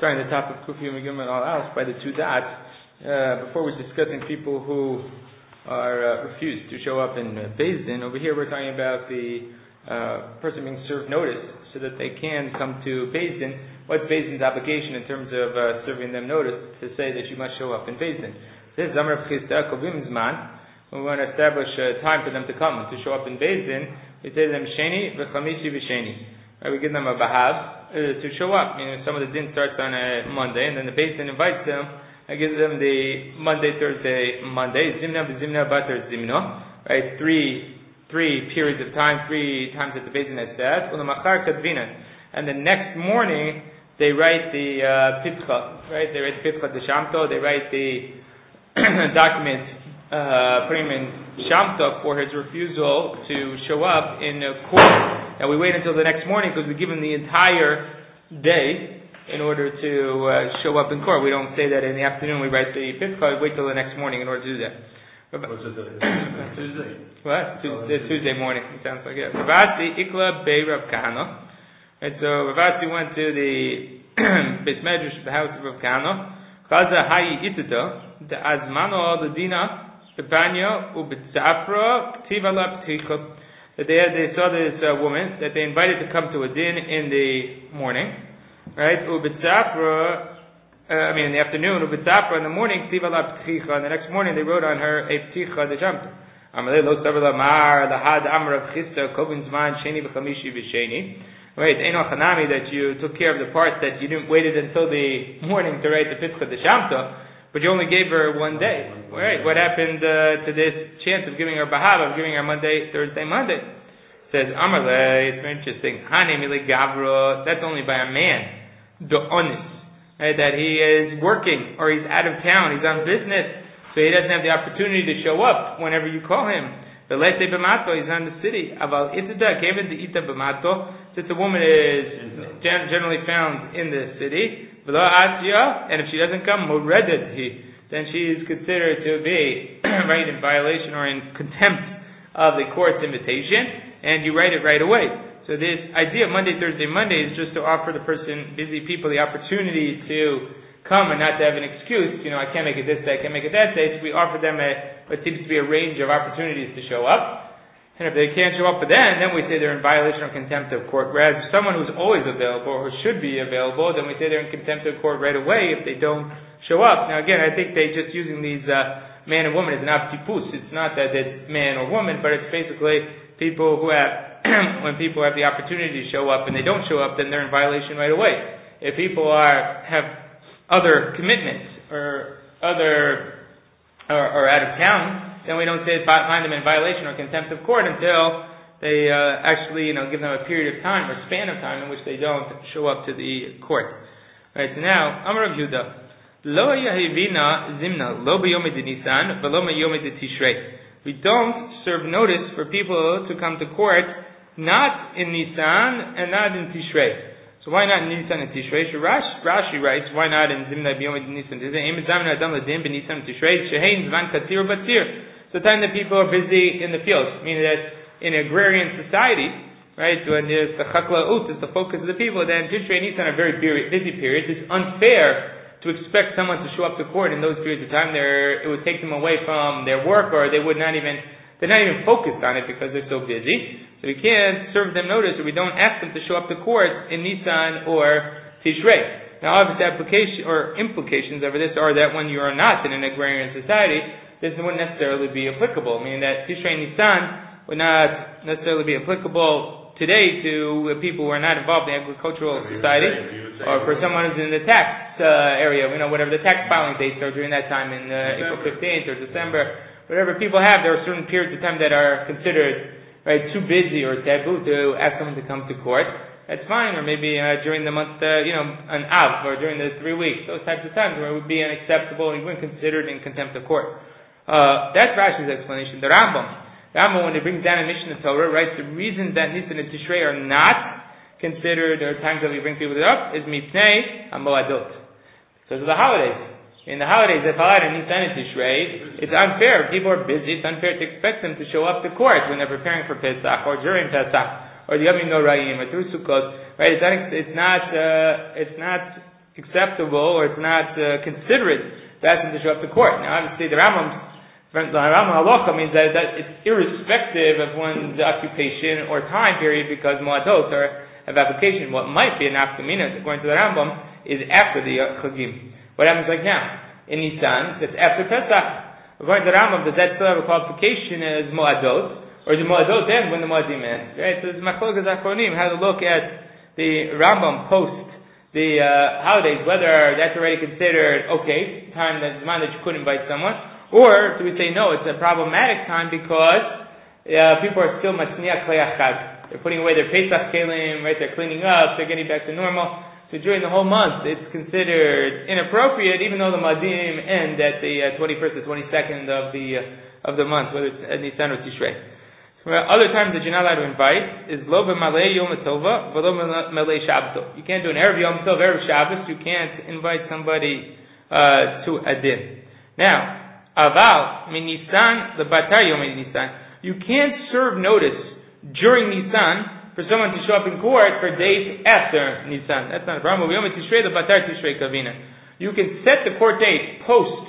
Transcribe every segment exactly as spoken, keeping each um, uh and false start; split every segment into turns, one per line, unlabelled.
starting the top of Kufi Megim and all else by the two dots. Uh, before we're discussing people who are uh, refused to show up in uh, Beis Din, over here we're talking about the uh, person being served notice so that they can come to Beis Din. What's Beis Din's obligation in terms of uh, serving them notice to say that you must show up in Beis Din? This is Zamar B'chista Kovim Zman. When we want to establish a time for them to come to show up in Beis Din, we say to them Sheni v'Chamishi v'Sheni. Right, we give them a bahab uh, to show up. You know, some of the din starts on a Monday, and then the Beis Din invites them. I give them the Monday, Thursday, Monday. Zimna b'Zimna Batar Zimno. Right, three three periods of time, three times that the Beis Din has said. Ulamachar Kadvina. And the next morning they write the uh, Pitcha. Right, they write the Pitcha de Shamto. They write the document uh, putting him in Shamto for his refusal to show up in a court. Now we wait until the next morning because we give him the entire day in order to uh, show up in court. We don't say that in the afternoon we write the Pitcha. We wait till the next morning in order to do that.
What's it? Tuesday.
What? Oh, Tuesday, Tuesday morning. It sounds like it. Ravasi Ikla Bei Rav Kahana. And so Ravasi went to the Beis Medrash, the house of Rav Kahana. Chaza Hayi Itita, the Azmano, the Dina, the Banya, Ubitzafra, Ktivala Ptichot. That they had, they saw this uh, woman that they invited to come to a din in the morning, right? Ubitzafra. Uh, I mean, in the afternoon, Ubitzafra, in the morning, Ktivala Pticha, and the next morning they wrote on her a Pticha de Shamta. Amalei lo Savala Mar, the Had Amar of Chista, Kovin Zman, Sheni B'Chamishi V'Sheni. Right, Eno Chanami, that you took care of the part that you didn't waited until the morning to write the Pticha de Shamta, but you only gave her one day. Right, what happened uh, to this chance of giving her Bahab, of giving her Monday, Thursday, Monday? It says, Amalei, it's very interesting. Hani Mili Gavra, that's only by a man. The honest. Right, that he is working or he's out of town, he's on business, so he doesn't have the opportunity to show up whenever you call him. The Lete B'mato, he's on the city. Aval Itada, given the Ita B'mato, since a woman is gen- generally found in the city, V'lo Asya, and if she doesn't come, Moredet he, then she is considered to be right in violation or in contempt of the court's invitation, and you write it right away. So this idea of Monday, Thursday, Monday is just to offer the person, busy people, the opportunity to come and not to have an excuse. You know, I can't make it this day, I can't make it that day. So we offer them a, what seems to be a range of opportunities to show up. And if they can't show up for then, then we say they're in violation or contempt of court. Whereas someone who's always available or should be available, then we say they're in contempt of court right away if they don't show up. Now again, I think they're just using these uh, man and woman as an aptipus. It's not that it's man or woman, but it's basically people who have when people have the opportunity to show up and they don't show up, then they're in violation right away. If people are have other commitments or other or, or out of town, then we don't say find them in violation or contempt of court until they uh, actually, you know, give them a period of time or span of time in which they don't show up to the court. Right. So now, Amar Rav Yehuda, Lo Yahivina Zimna Lo B'Yom Nisan V'Lo B'Yom Tishrei. We don't serve notice for people to come to court not in Nisan and not in Tishrei. So why not in Nisan and Tishrei? So Rashi, Rashi writes, why not in Zimna B'Yom Nisan? It's the time that people are busy in the fields, meaning that in agrarian society, right, when there's the Chakla'ut is the focus of the people, then Tishrei and Nisan are very busy periods. It's unfair to expect someone to show up to court in those periods of time. There, it would take them away from their work, or they would not even, they're not even focused on it because they're so busy. So we can't serve them notice, or we don't ask them to show up to court in Nisan or Tishrei. Now, obviously, application or implications over this are that when you are not in an agrarian society, this wouldn't necessarily be applicable. Meaning that Tishrei and Nisan would not necessarily be applicable today to people who are not involved in agricultural society, or for someone who's in the tax uh, area, you know, whatever the tax filing dates are during that time in uh, April fifteenth or December, whatever people have, there are certain periods of time that are considered right too busy or taboo to ask someone to come to court. That's fine, or maybe uh, during the month, uh, you know, an Av, or during the three weeks, those types of times where it would be unacceptable and you wouldn't consider it in contempt of court. Uh, that's Rashi's explanation. The Rambam, Rambam, when he brings down a Mishnah Torah, writes the reason that Nisan and Tishrei are not considered, or times that we bring people up, is Mipnei HaMoadot, because of the holidays. In the holidays, if I had a Nisan and Tishrei, it's unfair. People are busy. It's unfair to expect them to show up to court when they're preparing for Pesach or during Pesach or the Yom Noraim or through Sukkot. Right? It's not. It's not. Uh, it's not acceptable or it's not uh, considerate to ask him to show up to court. Now, obviously, the Rambam, the Rambam halacha means that, that it's irrespective of one's occupation or time period because moadot are of application. What might be an afkamina, according to the Rambam, is after the uh, chagim. What happens like now in Nisan? That's after Pesach. According to the Rambam, does that still have a qualification as moadot? Or the Moadot end when the Moadim end? Right? So it's Machlokas Achronim, how to look at the Rambam post the uh, holidays, whether that's already considered okay, time that's time that you could invite someone, or do we say no, it's a problematic time because uh, people are still Matzniach Kleyachag. They're putting away their Pesach Kelim, right? They're cleaning up, they're getting back to normal. So during the whole month, it's considered inappropriate, even though the Moadim end at the uh, twenty-first or twenty-second of the uh, of the month, whether it's at Nisan or Tishrei. Other times that you're not allowed to invite is lo b'malei yom tova v'lo b'malei shabto. You can't do an erev yom tov, erev Shabbos. You can't invite somebody uh, to a din. Now, aval min Nisan the batar yom Nisan. You can't serve notice during Nisan for someone to show up in court for days after Nisan. That's not a problem. Yom Tishrei the batar Tishrei kavina. You can set the court date post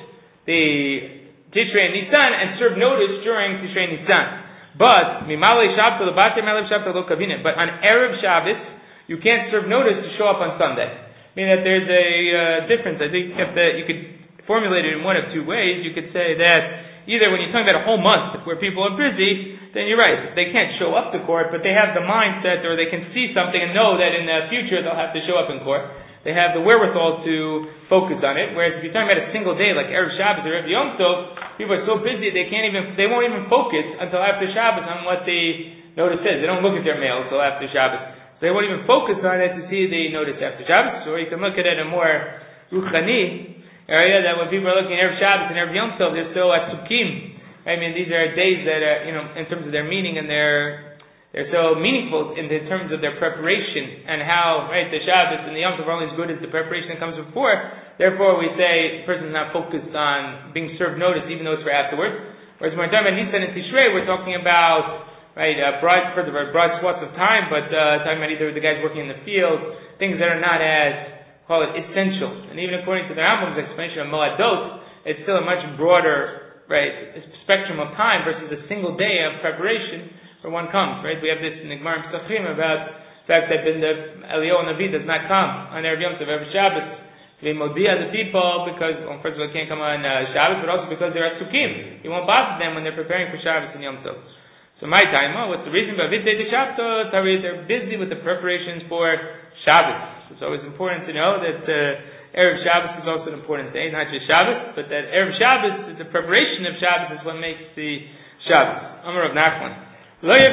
the Tishrei and Nisan and serve notice during Tishrei and Nisan. But mimalei Shabbat the bater malei Shabbat lo kavina. But on erev Shabbos, you can't serve notice to show up on Sunday. Meaning that there's a uh, difference. I think if the, you could formulate it in one of two ways. You could say that either when you're talking about a whole month where people are busy, then you're right. They can't show up to court, but they have the mindset or they can see something and know that in the future they'll have to show up in court. They have the wherewithal to focus on it. Whereas if you're talking about a single day like erev Shabbos or erev Yom Tov, people are so busy they can't even, they won't even focus until after Shabbos on what the notice says. They don't look at their mail until after Shabbos. So they won't even focus on it to see the notice after Shabbos. Or you can look at it in a more ruchani area that when people are looking at erev Shabbos and erev Yom Tov, they're still at Sukkim. I mean, these are days that are, you know, in terms of their meaning and their They're so meaningful in terms of their preparation and how, right, the Shabbos and the Yom Tov are only as good as the preparation that comes before. Therefore, we say the person is not focused on being served notice, even though it's for afterwards. Whereas when we're talking about Nisan and Tishrei, we're talking about, right, uh, broad, first of all, broad swaths of time, but uh, talking about either the guys working in the field, things that are not as, call it, essential. And even according to the Rambam's explanation of Moadot, it's still a much broader, right, spectrum of time versus a single day of preparation where one comes, right? We have this in the Gemara Pesachim about the fact that the Eliyahu Navi does not come on erev Yom Tov, every Shabbos to be modia the people because, well, first of all, he can't come on uh, Shabbos, but also because they're at Sukkim. He won't bother them when they're preparing for Shabbos and Yom Tov. So my time, oh, what's the reason? But they're busy with the preparations for Shabbos. So it's always important to know that uh, erev Shabbos is also an important day, not just Shabbos, but that erev Shabbos, the preparation of Shabbos is what makes the Shabbos. Amar of Nachman. We do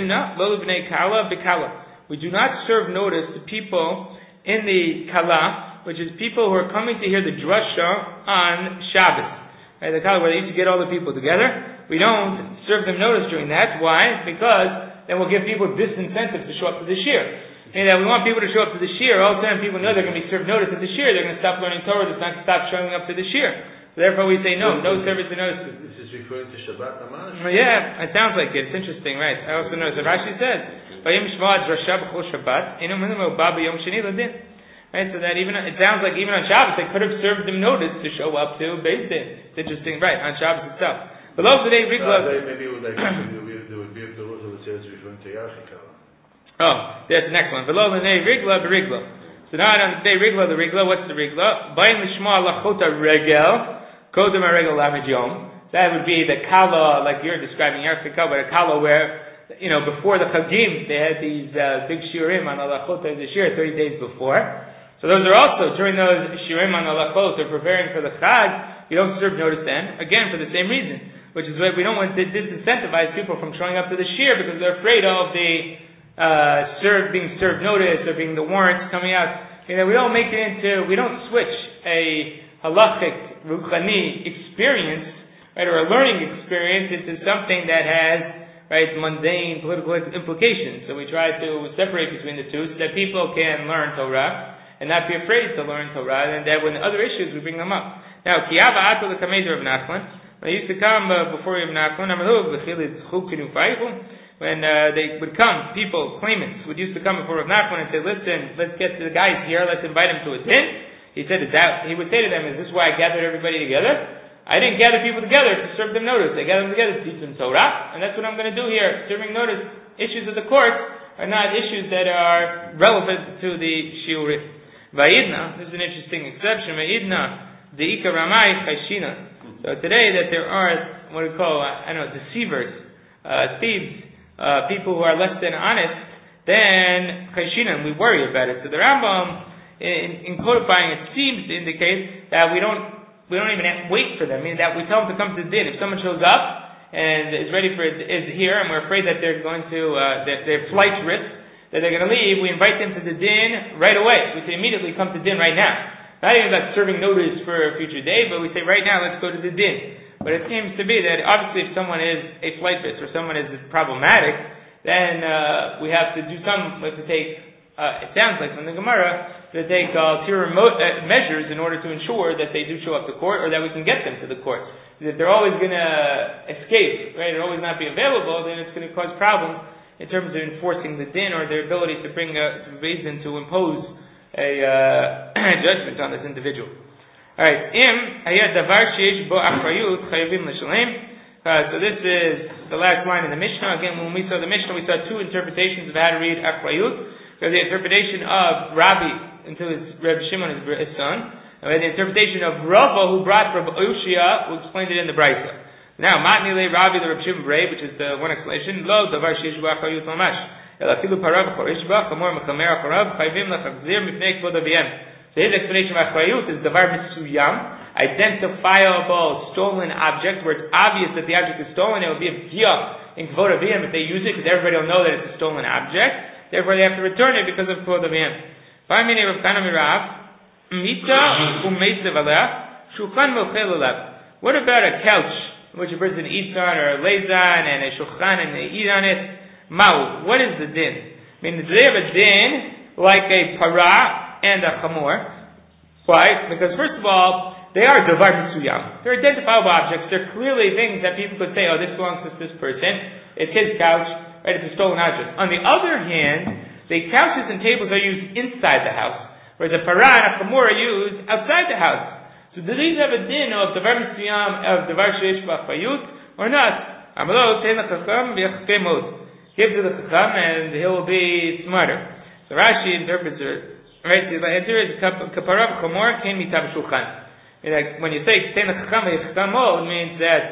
not serve notice to people in the Kala, which is people who are coming to hear the drasha on Shabbos. Right, the Kala where they used to get all the people together. We don't serve them notice during that. Why? Because then we'll give people disincentive to show up to the shir. Meaning that we want people to show up to the shir. All the time people know they're going to be served notice at the shir. They're going to stop learning Torah. They're not going to stop showing up to the shir. Therefore, we say no, no service to notice.
This is referring to Shabbat Namash?
Yeah, it sounds like it. It's interesting, right? I also noticed that Rashi says, "Vayim Shema Drasha B'chol Shabbat, Inu Minimo Ba B'Yom Sheni L'Din." Right, so that even it sounds like even on Shabbos they could have served them notice to show up to Beis Din. It's interesting, right? On Shabbos itself. Below today, Rigla.
Maybe it would like there would be the rules that says referring to Yachikala.
Oh, that's the next one. Below today, Rigla B'Rigla. So now on the day Rigla, the Rigla. What's the Rigla? Vayim Lishma Lachota Regel. Kodem HaRegel Lamed Yom. That would be the Kala, like you're describing Yarchika, but a Kala where, you know, before the Chagim, they had these uh, big Shiurim on Halachot of the Shir thirty days before. So those are also, during those Shiurim on Halachot, they're preparing for the Chag, you don't serve notice then, again, for the same reason, which is why we don't want to disincentivize people from showing up to the Shir because they're afraid of the uh, serve, being served notice or being the warrants coming out. You know, we don't make it into, we don't switch a halachic Ruchani experience, right, or a learning experience into something that has, right, mundane political implications. So we try to separate between the two so that people can learn Torah and not be afraid to learn Torah, and that when other issues we bring them up. Now, Kiyava Ato the Kameder of Nachman, when they used to come uh, before Rav Nachman, when uh, they would come, people, claimants, would used to come before Rav Nachman and say, listen, let's get the guys here, let's invite them to a din. He said, is that, he would say to them, is this why I gathered everybody together? I didn't gather people together to serve them notice. I gathered them together to teach them Torah, and that's what I'm going to do here. Serving notice, issues of the court are not issues that are relevant to the shiurim. Vayidna, this is an interesting exception. Vayidna, the Ika Ramai Chayshina. So today that there are what we call, I don't know, deceivers, uh, thieves, uh, people who are less than honest, then Chayshina, we worry about it. So the Rambam, in, in codifying, it seems to indicate that we don't we don't even have to wait for them. I mean, that we tell them to come to the din. If someone shows up and is ready for it, is here, and we're afraid that they're going to uh, their, their flight's risk, that they're going to leave, we invite them to the din right away. We say immediately come to din right now. Not even about serving notice for a future day, but we say right now let's go to the din. But it seems to be that obviously if someone is a flight risk or someone is problematic, then uh, we have to do some, we have to take, uh, it sounds like from the Gemara, to take ulterior uh, mo- uh, measures in order to ensure that they do show up to court or that we can get them to the court. Because if they're always going to escape, right, or always not be available, then it's going to cause problems in terms of enforcing the din or their ability to bring a reason to impose a uh, judgment on this individual. Alright, im hayat davar sheish bo achrayut chayavim l'shalem. So this is the last line in the Mishnah. Again, when we saw the Mishnah, we saw two interpretations of how to read achrayut. There's the interpretation of Rabbi into his Reb Shimon, his, his son, and we had the interpretation of Rava, who brought Reb Ushia, who explained it in the Brisa. Now, Matni le Rabbi the Reb Shimon Brei, which is the one explanation, Lo davar sheish bo achrayut l'mash. So his explanation of achrayut is davar mitzuyam, identifiable stolen object, where it's obvious that the object is stolen. It will be a piyah in kvod aviyam if they use it, because everybody will know that it's a stolen object. Therefore, they have to return it because of kvod aviyam. V'amini Rav Kana mirav mita u'meisev aleh shulchan mochel alav. What about a couch which a person eats on, or a lezan and a shulchan and they eat on it? Ma'u, what is the din? I mean, do they have a din like a para and a chamor? Why? Because first of all, they are davar mitzuyam. They're identifiable objects. They're clearly things that people could say, oh, this belongs to this person. It's his couch, right? It's a stolen object. On the other hand, the couches and tables are used inside the house, whereas a para and a chamor are used outside the house. So do these have a din of davar mitzuyam, of davar sheish b'achrayut, or not? Amalo tein l'chacham v'yachkei mod. Give to the chacham and he will be smarter. So Rashi interprets it, right? The answer is kapara v'chamor ken mitav shulchan. When you say tein l'chacham v'yachkei mod, it means that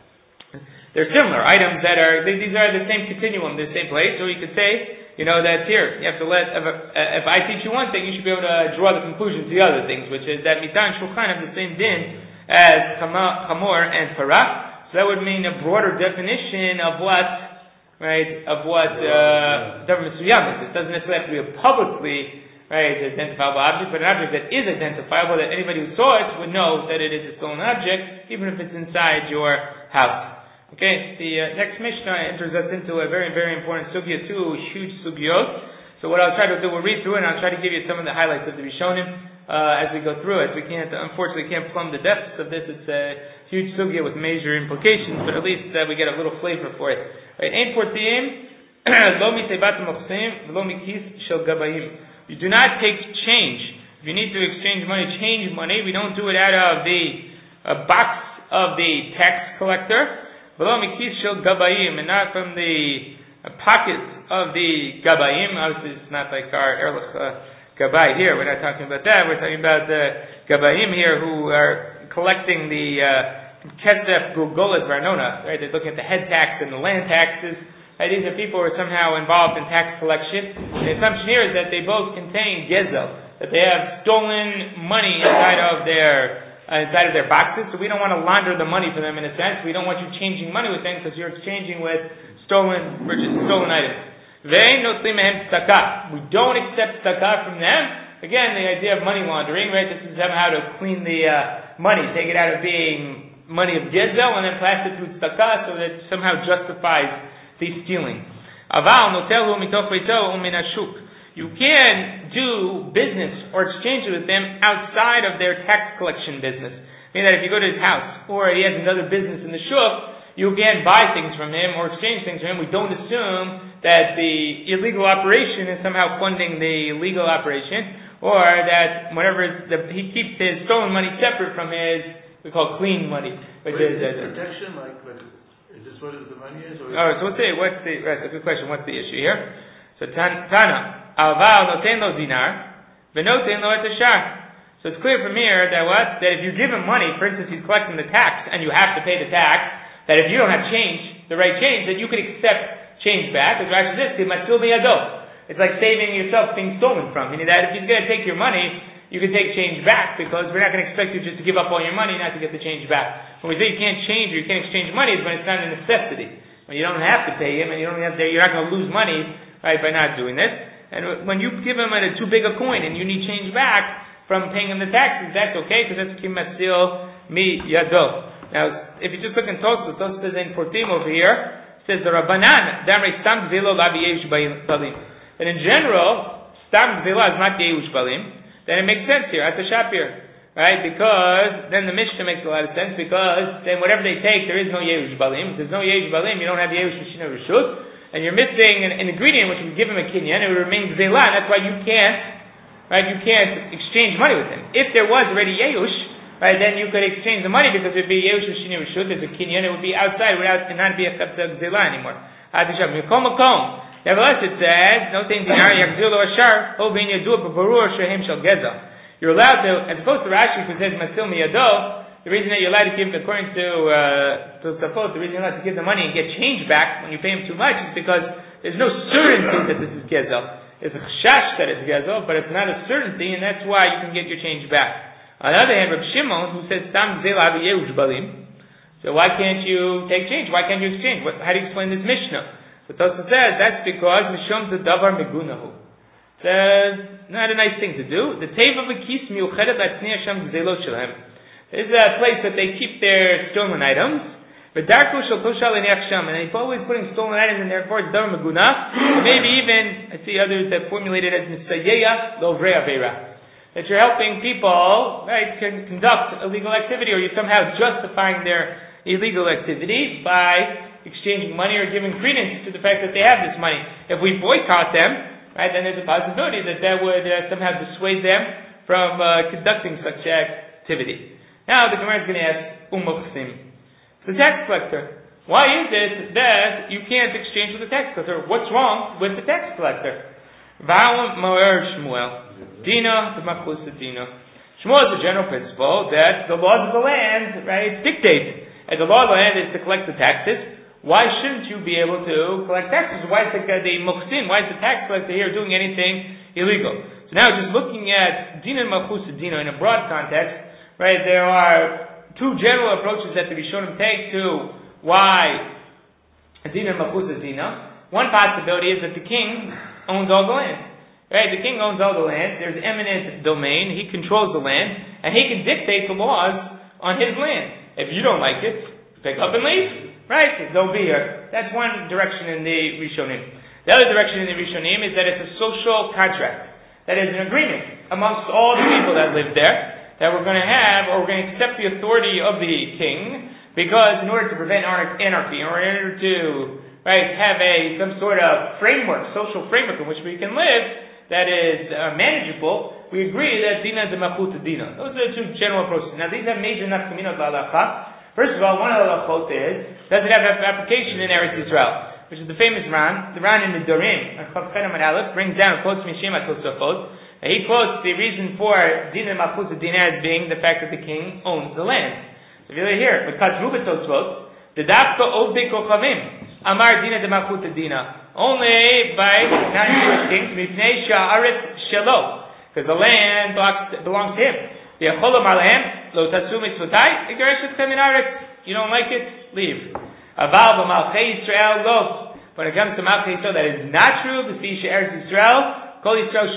they're similar items that are, these are the same continuum, the same place. So you could say, you know, that here, you have to let, if, if I teach you one thing, you should be able to draw the conclusion to the other things, which is that mitan and shulchan have the same din as chamor and para. So that would mean a broader definition of what, right, of what davar mitzuyam is. It doesn't necessarily have to be a publicly, right, identifiable object, but an object that is identifiable, that anybody who saw it would know that it is a stolen object, even if it's inside your house. Okay, the uh, next Mishnah enters us into a very, very important sugya, two huge sugyot. So what I'll try to do, we'll read through it, and I'll try to give you some of the highlights of the Rishonim uh, as we go through it. We can't, unfortunately, can't plumb the depths of this. It's a huge sugya with major implications, but at least uh, we get a little flavor for it. Right, Ein portiim lo miteibat mochsim lo mikis shel gabayim. You do not take change. If you need to exchange money, change money. We don't do it out of the uh, box of the tax collector. Below mikis shel gabayim, and not from the uh, pockets of the gabayim. Obviously, it's not like our erlich uh, gabay here. We're not talking about that. We're talking about the gabayim here who are collecting the kesef gugolas varnona. Right? They're looking at the head tax and the land taxes. Right? These are people who are somehow involved in tax collection. The assumption here is that they both contain gezel, that they have stolen money inside of their Uh, inside of their boxes, so we don't want to launder the money for them in a sense. We don't want you changing money with them because you're exchanging with stolen, stolen items. We don't accept tzedakah from them. Again, the idea of money laundering, right? This is somehow to clean the uh, money, take it out of being money of gezel and then pass it through tzedakah, so that it somehow justifies the stealing. Aval notelhu mitoch beito u'minashuk. You can do business or exchange it with them outside of their tax collection business. Meaning that if you go to his house or he has another business in the shuk, you can buy things from him or exchange things from him. We don't assume that the illegal operation is somehow funding the legal operation. or that whenever it's the, he keeps his stolen money separate from his, we call clean money. Which
Wait,
is,
is
uh,
protection, like, like, is this what the money is? Or
all right, so what's the, what's the, right, that's a good question, what's the issue here? So, Tana, Alval noten lo dinar, venoten lo et ashar. So it's clear from here that what? That if you give him money, for instance, he's collecting the tax, and you have to pay the tax, that if you don't have change, the right change, that you could accept change back, as Rashi says, it's like saving yourself being stolen from. Meaning that if he's going to take your money, you can take change back, because we're not going to expect you just to give up all your money not to get the change back. When we say you can't change or you can't exchange money, it's when it's not a necessity. When you don't have to pay him, and you don't have to, you're not going to lose money, right, by not doing this. And when you give him a too big a coin, and you need change back from paying him the taxes, that's okay, because that's kimatzil mi yado. Now, if you just look in Tosfos, Tosfos says in Portim over here, says the Rabbanan, damrei stam gzelo lavi yehush balim. And in general, stam gzelo is not yehush balim. Then it makes sense here, at the Shapir, right? Because then the Mishnah makes a lot of sense, because then whatever they take, there is no yehush balim. If there's no yehush balim, you don't have yehush mishina rishut, and you're missing an, an ingredient which would give him a kinyan, it would remain gzela, and that's why you can't. Right, you can't exchange money with him. If there was already Yehush, right, then you could exchange the money, because it would be Yehush Shini Rishut, there's a kinyan, it would be outside without it not be a Gzela anymore. Nevertheless, it says, no thing dinar yakzil lo ashar, ho ben yadu b'barur shehem shel geza. You're allowed to, as opposed to Rashi, who says masil miyado, the reason that you're allowed to give, according to uh, to Tosfos, the reason you're allowed to give the money and get change back when you pay him too much is because there's no certainty that this is geza. It's a chashash that it's gezel, but it's not a certainty, and that's why you can get your change back. On the other hand, Reb Shimon, who says stam gzel avi yehush balim, so why can't you take change? Why can't you exchange? What, how do you explain this Mishnah? So Tosfos says that's because mishum the davar megunahu. Says not a nice thing to do. The teva v'kis miuchedet latzniya sham gzelot shelhem. This is a place that they keep their stolen items. And he's always putting stolen items in there, of course, Davar Meguna, and maybe even, I see others that formulate it as Nisayeya Lovrei Aveira. That you're helping people, right, can conduct illegal activity, or you're somehow justifying their illegal activity by exchanging money or giving credence to the fact that they have this money. If we boycott them, right, then there's a possibility that that would uh, somehow dissuade them from uh, conducting such activity. Now the Gemara is going to ask, Umuchsim. The tax collector. Why is it that you can't exchange with the tax collector? What's wrong with the tax collector? Va'alam ma'er Shmuel. Dina t'machus Dina. Shmuel is a general principle that the laws of the land, right, dictate. And the law of the land is to collect the taxes. Why shouldn't you be able to collect taxes? Why is the, the muhsin, why is the tax collector here doing anything illegal? So now just looking at Dina and machus Dina in a broad context, right, there are two general approaches that the Rishonim take to why Dina and Machus Dina. One possibility is that the king owns all the land. Right? The king owns all the land. There's eminent domain. He controls the land, and he can dictate the laws on his land. If you don't like it, pick up and leave. Right? Don't be here. That's one direction in the Rishonim. The other direction in the Rishonim is that it's a social contract. That is an agreement amongst all the people that live there, that we're going to have, or we're going to accept the authority of the king, because in order to prevent anarchy, or in order to, right, have a some sort of framework, social framework in which we can live that is uh, manageable, we agree that dina de machut dina. Those are the two general approaches. Now these have major nafkaminot la'alacha. First of all, one of the halachot is, does it have application in Eretz Yisrael? Which is the famous Ran, the Ran in the Dorim, Chav Chenem and Aleph, brings down, quotes Mishem HaTosafot. He quotes the reason for Din and Machus Dina as being the fact that the king owns the land. So if you look here, because Ruben Tosfot, the Dafka Ovdei Kochavim, Amar Dina de Machut Dina, only by non-Jewish kings, Mipnei Sha'aret Shelo, because the land belongs to him. V'yachol Amar Lehem, Lo Tasu Mitzvotai, Igeresh Etchem Min Aretz. You don't like it? Leave. Aval B'Malchei Yisrael Lo. When it comes to Malchei Yisrael, that is not true. The Fisha Eretz Yisrael. So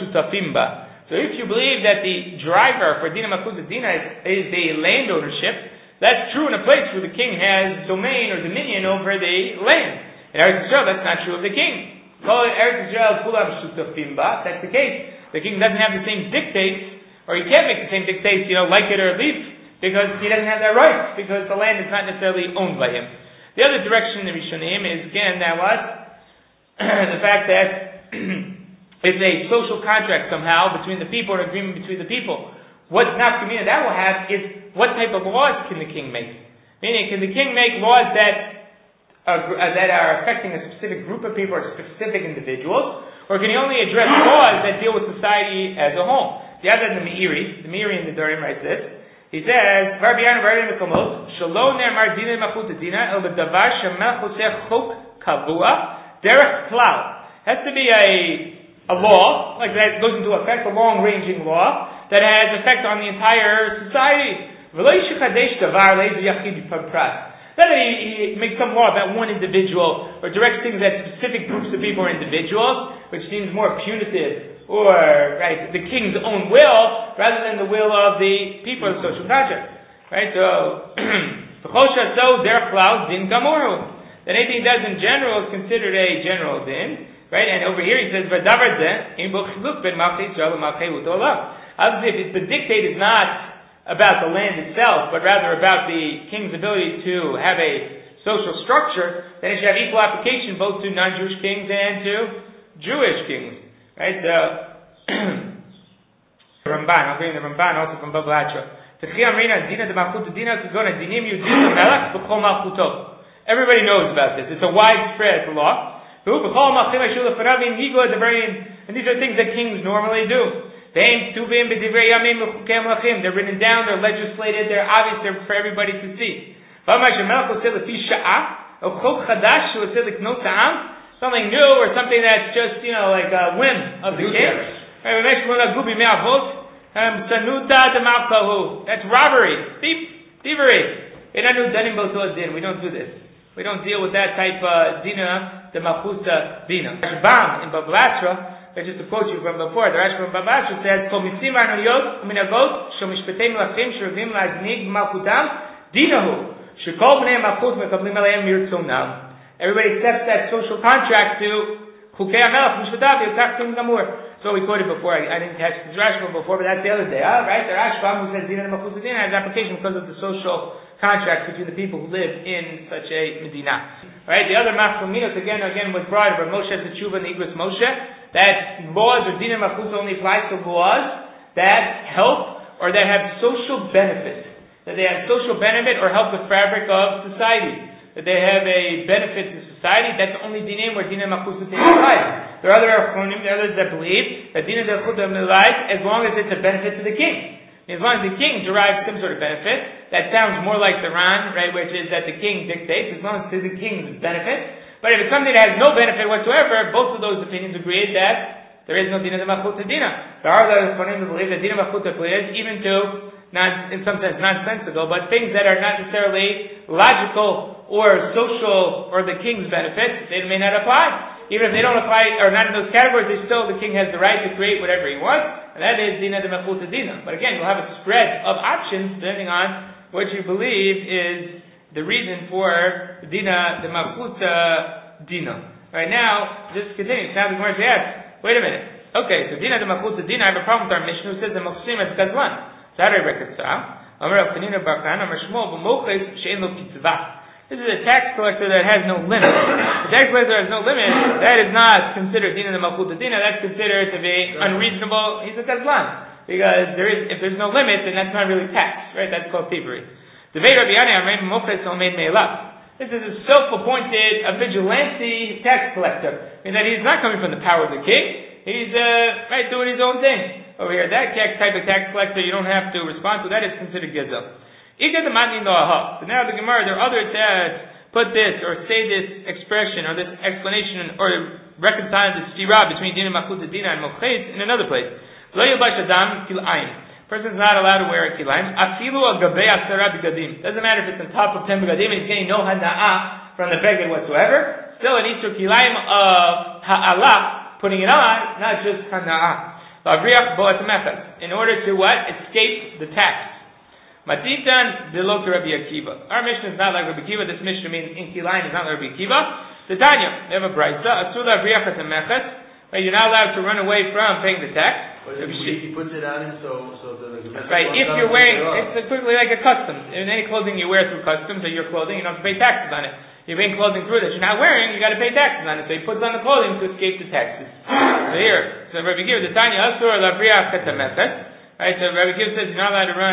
if you believe that the driver for Dina Machus Dina is, is the land ownership, that's true in a place where the king has domain or dominion over the land. In Eretz Yisrael, that's not true of the king. Eretz Yisrael Kulam Shutafimba. That's the case. The king doesn't have the same dictates, or he can't make the same dictates, you know, like it or leave, because he doesn't have that right, because the land is not necessarily owned by him. The other direction in the Rishonim is, again, that was the fact that it's a social contract somehow between the people, an agreement between the people. What nafkamina that will have is what type of laws can the king make? Meaning, can the king make laws that are, uh, that are affecting a specific group of people or specific individuals, or can he only address laws that deal with society as a whole? The other than the Meiri, the Meiri in the Durim writes this. He says, "Rabbi Yana Rabbi Mekomot, Shalom ne'amar dina machut dina el b'davar shemel chosech chok kavua derech klal." Has to be a a law like that goes into effect, a long-ranging law that has effect on the entire society. V'lo yishichadesh davar leizu yachid pras. Not that he, he makes some law about one individual or directs things at specific groups of people or individuals, which seems more punitive, or right the king's own will rather than the will of the people of the social contract. Right? So, that anything he does in general is considered a general din. Right? And over here he says, obviously, if the dictate is not about the land itself, but rather about the king's ability to have a social structure, then it should have equal application both to non-Jewish kings and to Jewish kings. Right? The Ramban, I'll bring the Ramban also from Bava Batra. Everybody knows about this. It's a widespread law. And these are things that kings normally do. They're written down, they're legislated, they're obvious, they're for everybody to see. Something new or something that's just, you know, like a whim of the king. That's robbery, thievery. We don't do this. We don't deal with that type of dina, the malchuta dina. Rashbam in Bava Batra, just to quote you from before, the Rashi from Bava Batra says, "Kol mitzim v'anuyot u'minagot shomishpetei melachim shruvim la'aznig malchutam dinahu shekol bnei malchut mekablim aleim mirtzonam." Everybody accepts that social contract to chukei hamelach mishpetav yotachtim gamur. So we quoted before. I, I didn't catch the Rashi from before, but that's the other day. Huh? Right? The Rashbam who says dina malchuta dina has application because of the social contract between the people who live in such a medina. Right? The other machlominos again, again was brought by Moshe Teshuva and Igros Moshe, that laws or dina malchuta only applies to laws that help or that have social benefit, that they have social benefit or help the fabric of society, that they have a benefit to society. That's the only dinim where dina malchuta applies. There are other achronim, there are others that believe that dina malchuta applies as long as it's a benefit to the king. As long as the king derives some sort of benefit, that sounds more like the Ran, right, which is that the king dictates, as long as it's to the king's benefit. But if it's something that has no benefit whatsoever, both of those opinions agree that there is no dina de malchuta dina. There are those who believe that dina malchuta applies even to, not, in some sense, nonsensical, but things that are not necessarily logical or social or the king's benefit, they may not apply. Even if they don't apply, or not in those categories, they still, the king has the right to create whatever he wants, and that is dina de malchuta dina. But again, you'll have a spread of options depending on what you believe is the reason for dina de malchuta dina. Right now, just continue. Now the Gemara asks, wait a minute. Okay, so dina de malchuta dina, I have a problem with our Mishnah who says the mochsim as gazlan. So how do I reconcile? Amar Avtanina Barkan, Amar Shmuel, v'moches she'en lo kitzvah. This is a tax collector that has no limit. The tax collector has no limit. That is not considered dina de malchuta dina. That's considered to be unreasonable. He's a gazlan because there is, if there's no limit, then that's not really tax, right? That's called thievery. The Vei Rabbi Yana Amar moches omeid me'elav. This is a self-appointed, a vigilante tax collector, in that he's not coming from the power of the king. He's uh, right doing his own thing over here. That type of tax collector, you don't have to respond to. That is considered gezel. So now the Gemara, there are others that put this or say this expression or this explanation or reconcile the stira between dina malchuta dina and moches in another place. Lo yilbash adam kilaim. Person is not allowed to wear a kilaim. Afilu al gabei asara begadim. Doesn't matter if it's on top of ten begadim and he's getting no hana'ah from the beged whatsoever. Still, it needs to kilaim of ha'alah, putting it on, not just hana'ah. In order to what? Escape the tax. Matitan below to Rabbi Akiva. Our mission is not like Rabbi Akiva. This mission means in kilaim is not like Rabbi Akiva. The Tanya, they have a brayta. Asula briachat mechas. You're not allowed to run away from paying the tax.
But he, he puts it on him, so so the
right. If you're wearing, it's quickly like a customs. In any clothing you wear through customs or your clothing, you don't have to pay taxes on it. You're wearing clothing through that you're not wearing, you got to pay taxes on it. So he puts on the clothing to escape the taxes. So here, so Rabbi Kiva, the Tanya Asur Lavriach Ketamechet. Right, so Rabbi Kiva says you're not allowed to run,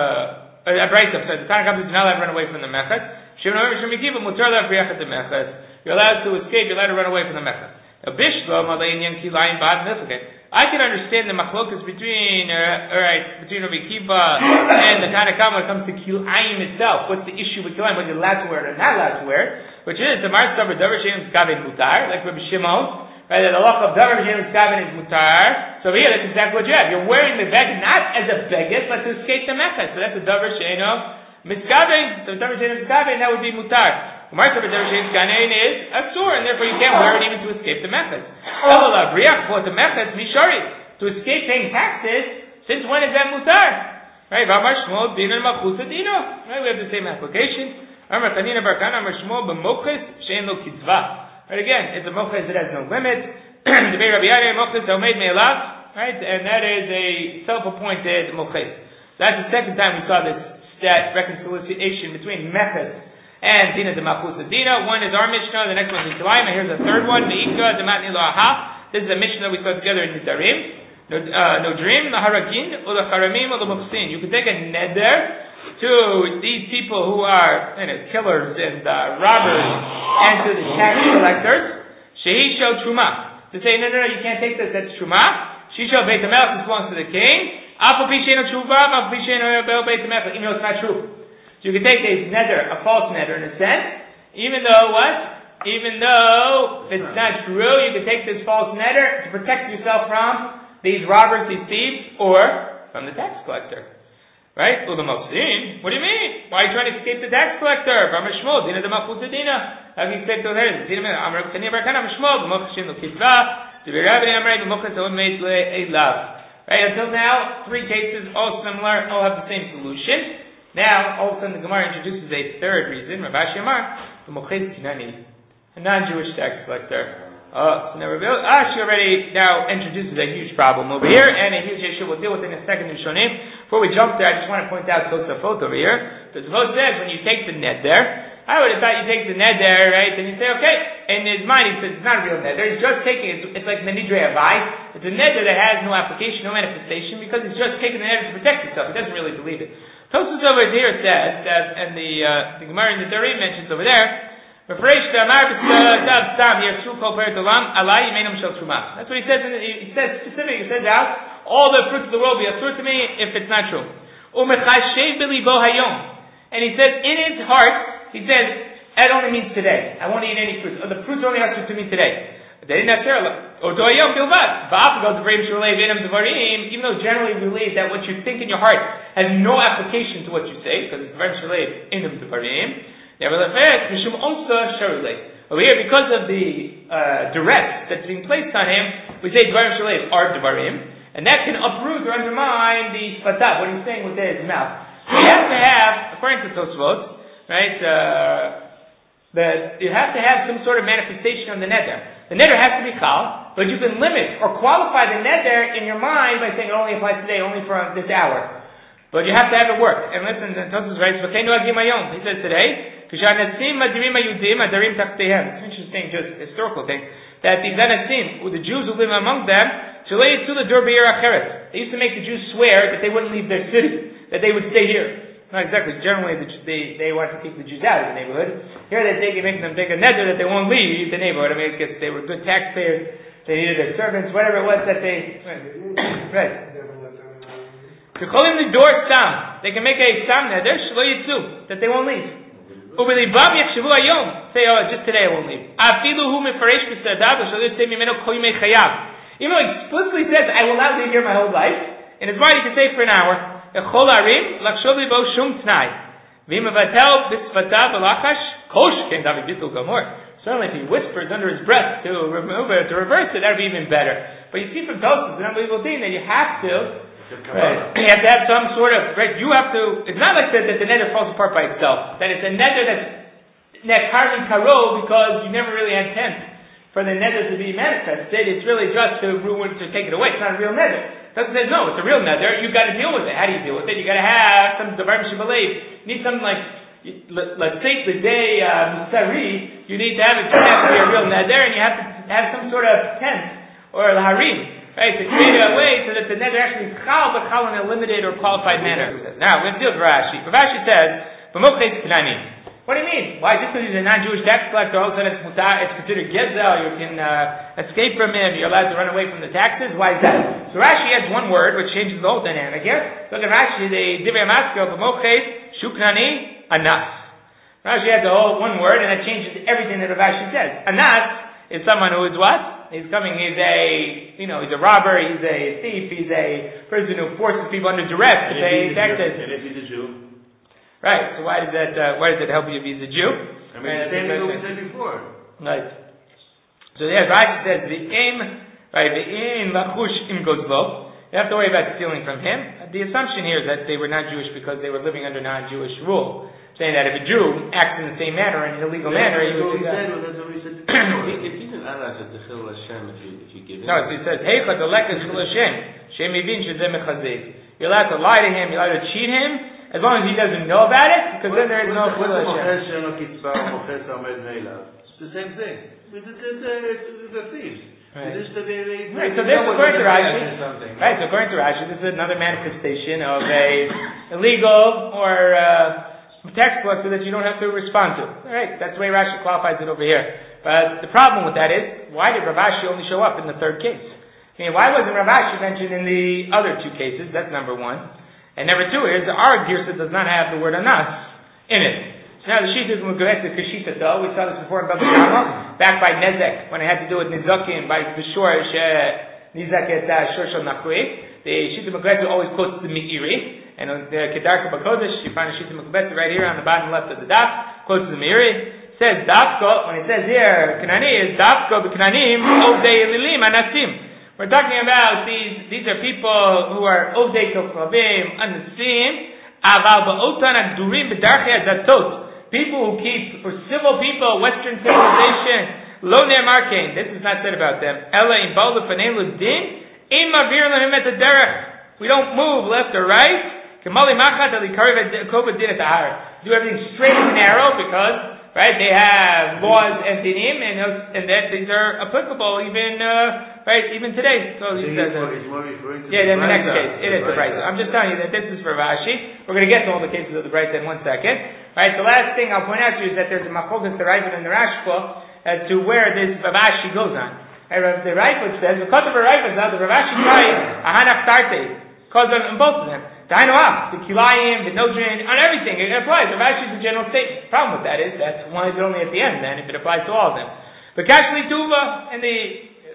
uh, a Brayta says, the Tanya comes, you're not allowed to run away from the Mechet. Shimon Rabbi Kiva, Mutar Lavriach Ketamechet. You're allowed to escape, you're allowed to run away from the Mechet. Now, Bishlo, Malayan Kilayim Bad Nifake. I can understand the machlokas between, uh, alright, between Rabbi Kiva and the Tanna Kama when it comes to Kilayim itself. What's the issue with Kilayim? Whether you're allowed to wear it or not allowed to wear it. Which is, the Mar Tzavar Davar Shein Gavin Mutar, like Rabbi Shimon, right, that the law of Davar Shein Gavin is Mutar. So here, that's exactly what you have. You're wearing the beged not as a beged, but to escape the Mechet. So that's the Davar Shein Miskavin, the Davar Shein Miskavin, that would be Mutar. Mar Tzavar Davar Shein Ganein is Asur, and therefore you can't wear it even to escape the Mechet. Ela Briach, but the Mechet, Mishari. To escape paying taxes, since when is that mutar? Right? V'amar Shmuel dina machusa dina. Right? We have the same application. Amar Tanina Barkana Amar Shmuel b'moches she'en lo kitzva. Right? Again, it's a moches that has no limit. The Bei Rabbi Yadei moches omeid me'elav. Right? And that is a self-appointed moches. That's the second time we saw this stat reconciliation between meches and dina de machusa dina. One is our Mishnah, the next one is Kilayim, and here's a third one. Me'ika dematni lo aha. This is a Mishnah we saw together in the Darim. No, uh, no dream, the haragin, or the haramim, or the muhsin. You can take a neder to these people who are, you know, killers and uh, robbers, and to the tax collectors. Shehi shel truma. To say, no, no, no, you can't take this. That's truma. She shel beit hamelech. This belongs to the king. Afu pishein truva, afu pishein beit hamelech. Even though it's not true. So you can take a neder, a false neder, in a sense, even though what? Even though it's not true, you can take this false neder to protect yourself from these robbers, these thieves, or from the tax collector. Right? Well, the Moksin, what do you mean? Why are you trying to escape the tax collector? From Shmuel, Dina de Machusa Dina. How can you escape those areas? Dina de Amar Tani Barkana Shmuel, the Moksin lo Kitzva, the Rabbi Amray, the Mokas on made a love. Right? Until now, three cases, all similar, all have the same solution. Now, all of a sudden, the Gemara introduces a third reason. Rav Ashi Amar, the Moches Kinani, a non-Jewish tax collector. Uh, so now Rabbi Ashi already now introduces a huge problem over here, and a huge issue we'll deal with in a second in Shonim. Before we jump there, I just want to point out Tosafot over here. Tosafot says when you take the net there, I would have thought you take the net there, right? And you say, okay. In his mind, he says it's not a real net. He's just taking it. It's like the Nidre Avai. It's a net that has no application, no manifestation, because he's just taking the net to protect himself. He doesn't really believe it. Tosafot over here says that, and the uh, the Gemara in the Darim mentions over there. That's what he says. He says. He says specific. He says out all the fruits of the world be asur to me if it's not true. And he says in his heart, he says that only means today. I won't eat any fruits. Or the fruits only asur to me today. Even though generally we believe that what you think in your heart has no application to what you say, because it's very shalev in the devarim. Nevertheless, over here, because of the uh, duress that's being placed on him, we say Dvarim Shalev are Dvarim, and that can uproot or undermine the Sfatav, what he's saying with his mouth. So you have to have, according to Tosfot, right, uh, that you have to have some sort of manifestation on the neder. The neder has to be chal, but you can limit or qualify the neder in your mind by saying it only applies today, only for this hour. But you have to have it work. And listen, Tosfos writes, he says today, it's an interesting, just historical thing, that these anasim, the Jews who live among them, they used to make the Jews swear that they wouldn't leave their city, that they would stay here. Not exactly. Generally, the, they they want to keep the Jews out of the neighborhood. Here they're taking, making them take a neder that they won't leave the neighborhood. I mean, because they were good taxpayers, they needed their servants, whatever it was that they. Right. To call him the door sam, they can make a sam neder shlo yitzu that they won't leave. Ubelibam yachshavu hayom, say, oh, just today I won't leave. Afilu hu mefaresh b'sadad shlo yitzei mimeno kol yimei chayav. Even though he explicitly says, I will not leave here my whole life, in his mind he can say for an hour. Echol arim lachshov libo shum tnai. V'im avatel b'sfatav v'lachash kosh ken davi bitul gamor. Certainly if he whispers under his breath to remove it, to reverse it, that would be even better. But you see from Tosfos, it's an unbelievable thing that you have to Right. You have to have some sort of, right, you have to, it's not like that, that the neder falls apart by itself. That it's a neder that's nekarli karo because you never really had intent for the neder to be manifested. It's really just to ruin, to take it away. It's not a real neder. Doesn't say, no, it's a real neder. You've got to deal with it. How do you deal with it? You've got to have some devar shebalev. You need something like, let's take the day, musari, you need to have it turn out to be a real neder, and you have to have some sort of tent or Laharim. Right, to create a way so that the nether actually is chal, but chal in a limited or qualified manner. Now, we're going to deal with Rashi. Rashi says, "B'moches k'nani." What do you mean? Why, just because he's a non-Jewish tax collector, all of a sudden it's mutar, it's considered gezel, you can uh, escape from him, you're allowed to run away from the taxes? Why is that? So Rashi adds one word, which changes the whole dynamic here. Look at Rashi, the Divrei Maskil, B'moches shuknani anas. Rashi adds a whole one word, and it changes everything that Rashi says. Anas is someone who is what? He's coming, he's a, you know, he's a robber, he's a thief, he's a person who forces people under duress to pay taxes.
And if he's a Jew?
Right, so why does that, uh, why does it help you if he's a Jew?
I mean, the same thing we said before.
Right. So yeah, Rashi says, the aim, right, the aim lachush im gozbo. You have to worry about stealing from him. The assumption here is that they were not Jewish because they were living under non-Jewish rule. Saying that if a Jew acts in the same manner, in an illegal manner, he would do that.
That's what we said.
If he's an anas at the Chil Hashem, if you if you give him.
No, it says Heicha Deleka Chil Hashem Shem Yivin Shezeh Mechazik. You're allowed to lie to him. You're allowed to cheat him as long as he doesn't know about it, because then there is no Chil Hashem.
It's the same thing. It's the thieves.
Right.
This, they, they,
right, so this according to Rashi, right, so according to Rashi, this is another manifestation of a illegal or uh, tax collector that you don't have to respond to. All right, that's the way Rashi qualifies it over here. But the problem with that is, why did Rav Ashi only show up in the third case? I mean, why wasn't Rav Ashi mentioned in the other two cases? That's number one. And number two is, our Girsa does not have the word anas in it. So now the Shita is Mugaret to Kashita though. We saw this before in Baba Kama, back by Nezek, when it had to do with Nizakim, by Bishor, Nizak et Shor Shal Nachui. The Shita Mugaret always quotes the Meiri. And on the Kedarka Bakodesh, you find a Shita Mugaret right here on the bottom left of the daf, quotes the Meiri. Says Dafko, when it says here, Kanani is Dafko, B'Kananim, Ovdei Elilim, Anasim. We're talking about these, these are people who are Ovdei Kofravim, Anasim, Aval Ba'otan Agdurim B'Darchei Azatot. People who keep, for civil people, Western civilization, Lo Ne'markein. This is not said about them. Ela in Baal Lefanei Din, Ein Mavir Lahim Et Derech. We don't move left or right. Kemali Machat Ali Karev Kova Din Et Ahar. Do everything straight and narrow because right, they have laws and dinim, and and that these are applicable even uh, right even today. So he says, uh, yeah, then the next case it is the Brisa. I'm just telling you that this is for Rashi. We're going to get to all the cases of the Brisa in one second. Right, the last thing I'll point out to you is that there's a machokas the Raifot and the Rashba as to where this Rashi goes on. Right, the Raifot says because of the Raifot, the Rashi tries a hanach tarte because of both of them. The Hainoach, the Kilayim, the Nodrin, on everything, it applies. The Rashi is a general statement. The problem with that is, that's why it's only at the end then, if it applies to all of them. But Kashli Tuva, in the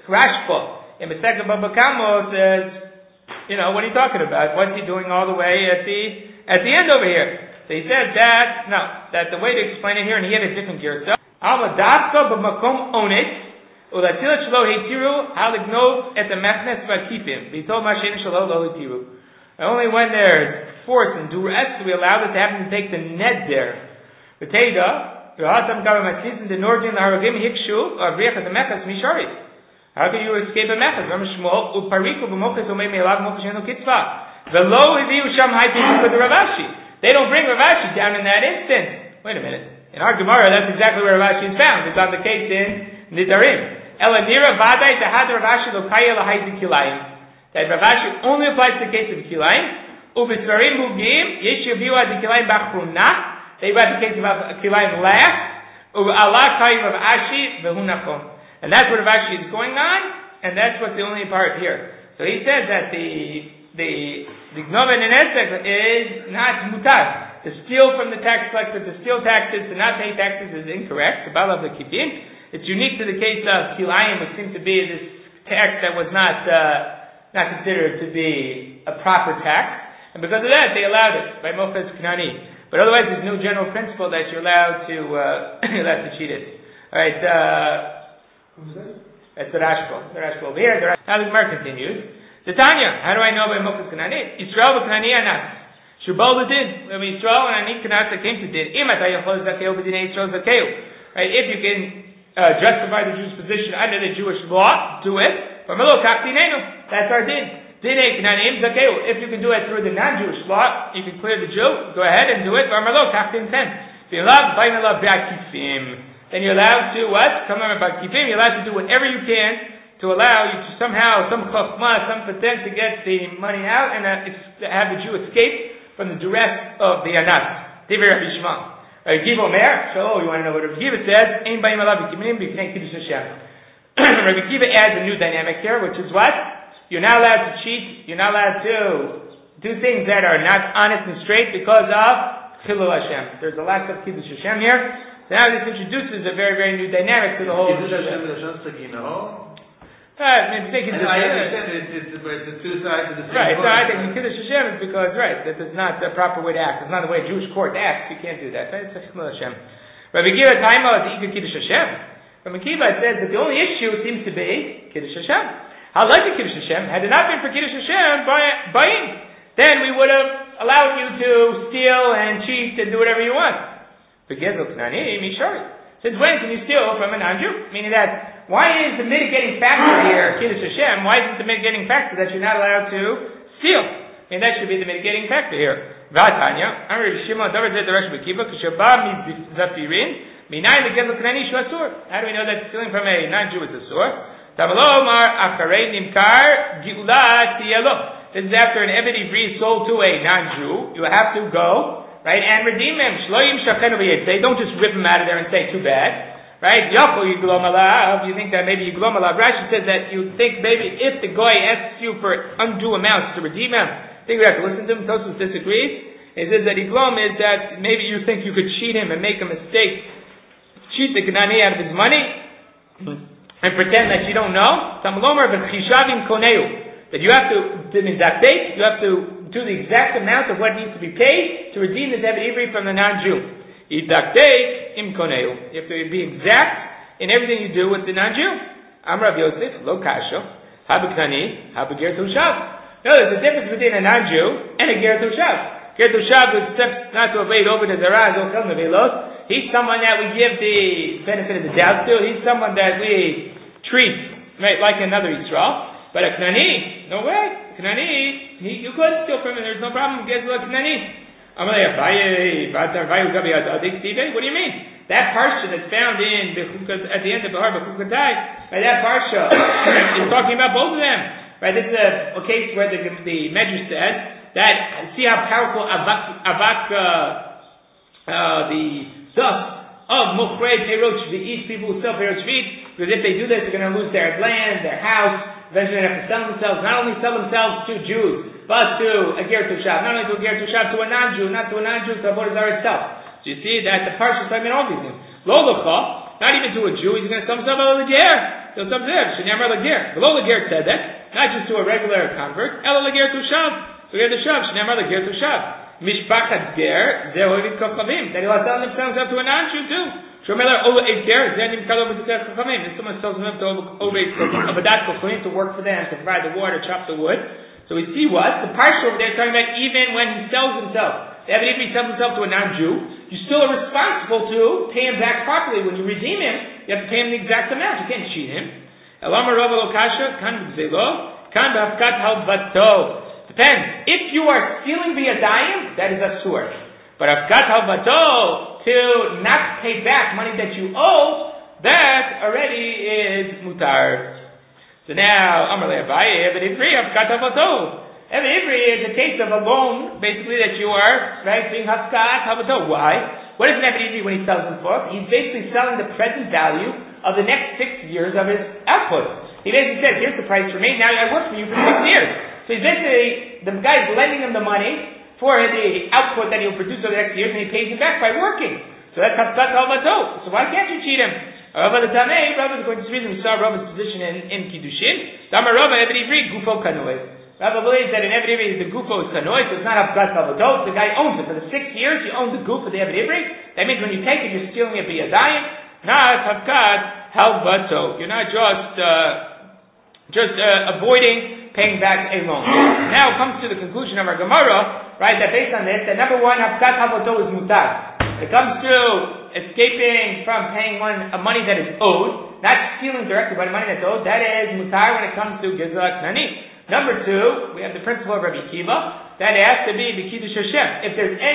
Rashba, in Mesech Baba Kamo says, you know, what are you talking about? What's he doing all the way at the, at the end over here? So he said that, no, that the way to explain it here, and he had a different gear. Alma Dafka B'makom Onet, Ulatilat Shlo Heitiru, Halignov et the Mechnes Vakipim, V'tol Mashen Shlo Lo Heitiru. Only when there's force and duress do we allow it to happen to take the net there. The Teda, Rahatam Kavamatzis, and the Nordin, the Haragim Hikshu, or Vriach at the Mechas Misharit. How can you escape a Mechas? Ram Shmuel, Upariku, B'moches, Omei Meilav, Moches, Yenu Kitzvah. The low Hiviu Sham Haitim with the Ravashi. They don't bring Ravashi down in that instant. Wait a minute. In our Gemara, that's exactly where Ravashi is found. It's on the case in Nidarim. Elanira Vadai, Tahad Ravashi, Lokaya Lahai Zikilayim. That Ravashi only applies to the case of Kilayim. Ubisvarim Mugim, Yesh Yaviu Ad Kilayim Bachpruna. They brought the case of Kilayim last. Ub Allah Kayim of Ashi Vehunachon. And that's what Ravashi is going on, and that's what's the only part here. So he says that the the the Gnoven and Esek is not mutar. To steal from the tax collector, to steal taxes, to not pay taxes is incorrect. The Balav the Kipim. It's unique to the case of Kilayim, which seems to be this tax that was not uh, not considered to be a proper tax, and because of that, they allowed it by Mofez Knani. But otherwise, there's no general principle that you're allowed to uh, you're allowed to cheat it. All right, uh, who's that? That's the Rashba. The Rashba over here. The Rashba. Now the Gemara continues. The Tanya. How do I know by Mofez Knani? Yisrael v'Knani anas. Shubal did. When Yisrael and Ani Knas that came to did. Imat hayachol zakeu b'dinei Yisrael zakeu. Right, if you can uh, justify the Jewish position under the Jewish law, do it. That's our din. If you can do it through the non-Jewish law, you can clear the Jew, go ahead and do it. Then you're allowed to what? Come on, you're allowed to do whatever you can to allow you to somehow, some chachma, some patent to get the money out and uh, have the Jew escape from the duress of the anas. Divrei Rabbi Shimon. Rabbi Kiva Omer, so oh, you want to know what Rabbi Kiva says? Ein ba'im alav v'kiminim b'knei kiddush Hashem. Rabbi Kiva adds a new dynamic here, which is what? You're not allowed to cheat. You're not allowed to do things that are not honest and straight because of chilul Hashem. There's a lack of kiddush Hashem here. So now this introduces a very, very new dynamic to the whole.
Kiddush Hashem.
Right, maybe they can
I understand it, it's, it's the two sides of the same
right,
coin.
so I think Kiddush Hashem is because, right, that is not the proper way to act. It's not the way a Jewish court acts. You can't do that. Right? It's Chilul Hashem. Rabbi Kiva Taima is the Ikar Kiddush Hashem. Rabbi Kiva says that the only issue seems to be Kiddush Hashem. How like the Kiddush Hashem, had it not been for Kiddush Hashem buying, then we would have allowed you to steal and cheat and do whatever you want. Since when can you steal from a non-Jew? Meaning that, why is the mitigating factor here, Kiddush Hashem, why isn't the mitigating factor that you're not allowed to steal? I mean, that should be the mitigating factor here. V'atanya, I'm Rabbi Shimon, Davar Zed Darash B'Kiva, K'shabah Mizafirin, Minay L'Gedel Knani Shu Asur. How do we know that stealing from a non-Jew is Asur? Tavalo Mar Acharei Nimkar Gi'ula Tiyelo. This is after an Eved Ivri is sold to a non-Jew. You have to go, right, and redeem him. Shloim Shachenu V'Yetzei. Don't just rip him out of there and say, too bad. Right? Yachol Yiglom Alav. You think that maybe Yiglom Alav. Rashi says that you think maybe if the guy asks you for undue amounts to redeem him, I think we have to listen to him. Tosfos disagrees. He says that Yiglom is that maybe you think you could cheat him and make a mistake, cheat the Kanani out of his money, and pretend that you don't know. Tamalomer v'chishavim koneu. That you have to, you have to do the exact amount of what needs to be paid to redeem the Eved Ivri from the non-Jew. Idakteik im koneu. You have to be exact in everything you do with the non-Jew. Amrav Yosef, lo kasho, habeknani, habeger toshav. No, there's a difference between a non-Jew and a ger toshav. Ger toshav who steps not to evade over the zara, zochel nevelos. He's someone that we give the benefit of the doubt to. He's someone that we treat, right, like another Yisrael. But a knani, no way. Knani, he, you could steal from him. There's no problem. Guess what, knani? What do you mean? That parsha that's found in at the end of Behar B'Chukatai, right? That parsha is talking about both of them, right? This is a, a case where the, the Medrash says that see how powerful avak, avak uh, uh, the dust of Mochrei Perot Shvi'it, people who sell Perot Shvi'it, because if they do this, they're going to lose their land, their house. Eventually, they have to sell themselves. Not only sell themselves to Jews, but to a ger toshav. Not only to a ger toshav, to a non-Jew, not to a non-Jew, to Avodah Zarah itself. So you see that the parsha is talking about all these things. Lo l'cha, not even to a Jew, he's going to sell himself out of the ger. He'll sell himself. Shenyamar l'ger. Lo l'ger tzedek, not just to a regular convert. Elo l'ger toshav. So ger toshav. Shenyamar l'ger toshav. Mishpachat ger zehoivit kochavim. That he'll sell himself to a non-Jew too. Shomeler over a ger zenim kalo b'tzedek kochavim. If someone sells himself to over a badat kochavim to work for them, to provide the water, chop the wood. So we see what? The parsha over there is talking about even when he sells himself. Even if he sells himself to a non-Jew, you still are responsible to pay him back properly. When you redeem him, you have to pay him the exact amount. You can't cheat him. Depends. If you are stealing via dayim, that is asur. But avkat halvato, to not pay back money that you owe, that already is mutar. So now, Amar Le'Abaye, Eved Ivri of Katavato. Eved Ivri is a case of a loan, basically, that you are, right, being Hafkat Havato. Why? What is an Eved Ivri when he sells him for? He's basically selling the present value of the next six years of his output. He basically says, here's the price for me, now I work for you for six years. So he's basically, the guy's lending him the money for the output that he'll produce over the next years, and he pays him back by working. So that's Hafkat Havato. So why can't you cheat him? Rabbi the Tanei, Rabbi, according to this reason, we saw Rabbi's position in, in Kiddushin. Dama Rabbi Eved Ivri, Gufo Kanoi. Rabbi believes that in Eved Ivri, the Gufo is Kanoi, so it's not Hafkat Havato. The guy owns it. For the six years, he owns the Gufo of the Eved Ivri. That means when you take it, you're stealing it via Dayan. Not Hafkat Havato. You're not just, uh, just, uh, avoiding paying back a loan. Now it comes to the conclusion of our Gemara, right, that based on this, that number one, Hafkat Havato is mutar. It comes to escaping from paying one a money that is owed, not stealing directly by the money that's owed. That is mutar when it comes to Gizrat Nani. Number two, we have the principle of Rabbi Kiva that it has to be the Kiddush Hashem. If there's any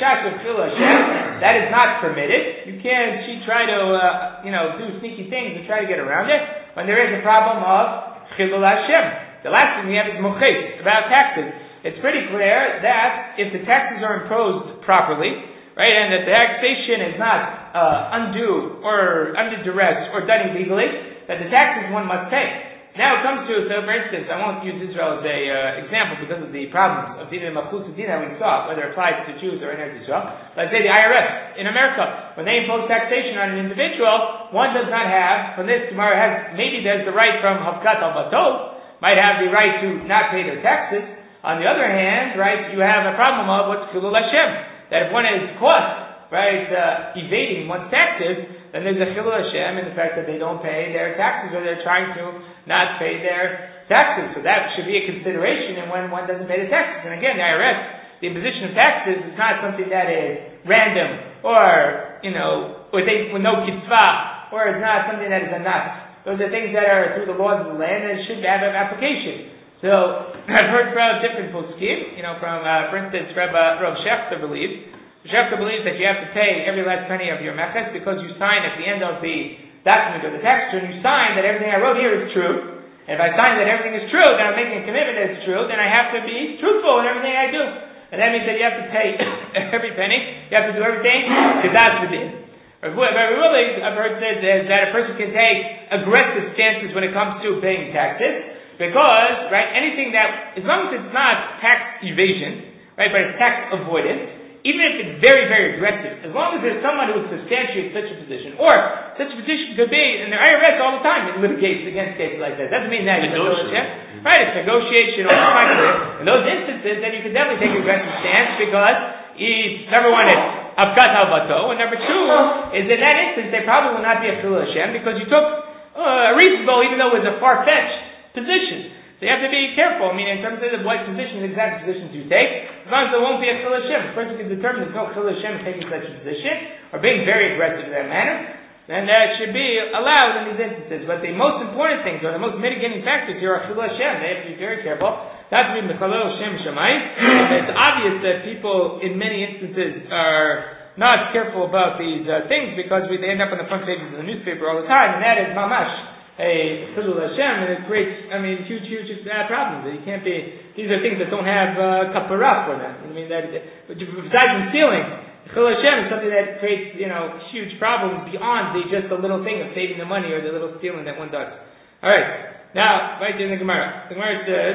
chash of chilul Hashem, that is not permitted. You can't she try to uh, you know do sneaky things and try to get around it when there is a problem of chilul Hashem. The last thing we have is mochis about taxes. It's pretty clear that if the taxes are imposed properly, right, and that the taxation is not uh, undue or under duress or done illegally, that the taxes one must pay. Now it comes to, so for instance, I won't use Israel as a uh, example because of the problems of Dina Machus Dina we saw, whether it applies to Jews or in Israel. Let's say the I R S in America, when they impose taxation on an individual, one does not have, from this tomorrow has, maybe there's the right from Havkat al-Bato, might have the right to not pay their taxes. On the other hand, right, you have a problem of what's Chilul Hashem, that if one is caught, right, uh, evading one's taxes, then there's a Chilul Hashem in the fact that they don't pay their taxes or they're trying to not pay their taxes. So that should be a consideration and when one doesn't pay the taxes. And again, the I R S, the imposition of taxes is not something that is random or, you know, with, a, with no kitzvah, or it's not something that is a nut. Those are things that are through the laws of the land and should have an application. So I've heard from different poskim, you know, from, uh, for instance, Rabbi Rav Shechter believes, Shechter believes that you have to pay every last penny of your meches because you sign at the end of the document or the tax return, you sign that everything I wrote here is true. And if I sign that everything is true, then I'm making a commitment that it's true, then I have to be truthful in everything I do. And that means that you have to pay every penny, you have to do everything, because that's the din. But really, I've heard said that a person can take aggressive stances when it comes to paying taxes, because, right, anything that, as long as it's not tax evasion, right, but it's tax avoidance, even if it's very, very aggressive, as long as there's someone who would substantiate such a position, or such a position could be, and the I R S all the time it litigates against cases like that. Doesn't mean that you know, yeah? Right, it's negotiation all the time. In those instances, then you can definitely take an aggressive stance because if, number one, it's Avkat al-Bato, and number two is in that instance they probably will not be a Chilul Hashem because you took uh, a reasonable, even though it was a far-fetched position. So you have to be careful. I mean, in terms of what positions, exact positions you take, as long as there won't be a Chilul Hashem, a person can determine there's no Chilul Hashem taking such a position, or being very aggressive in that manner, then that should be allowed in these instances. But the most important things, or the most mitigating factors here are Chilul Hashem. They have to be very careful. Not to be Mechalel Hashem Shamayim. It's obvious that people, in many instances, are not careful about these uh, things because we, they end up on the front pages of the newspaper all the time, and that is mamash a Chilul Hashem, and it creates, I mean, huge, huge uh, problems. You can't be, these are things that don't have uh, kapara for them. I mean, that, but besides from stealing, Chilul Hashem is something that creates, you know, huge problems beyond the, just the little thing of saving the money or the little stealing that one does. Alright, now, right in the Gemara. The Gemara says,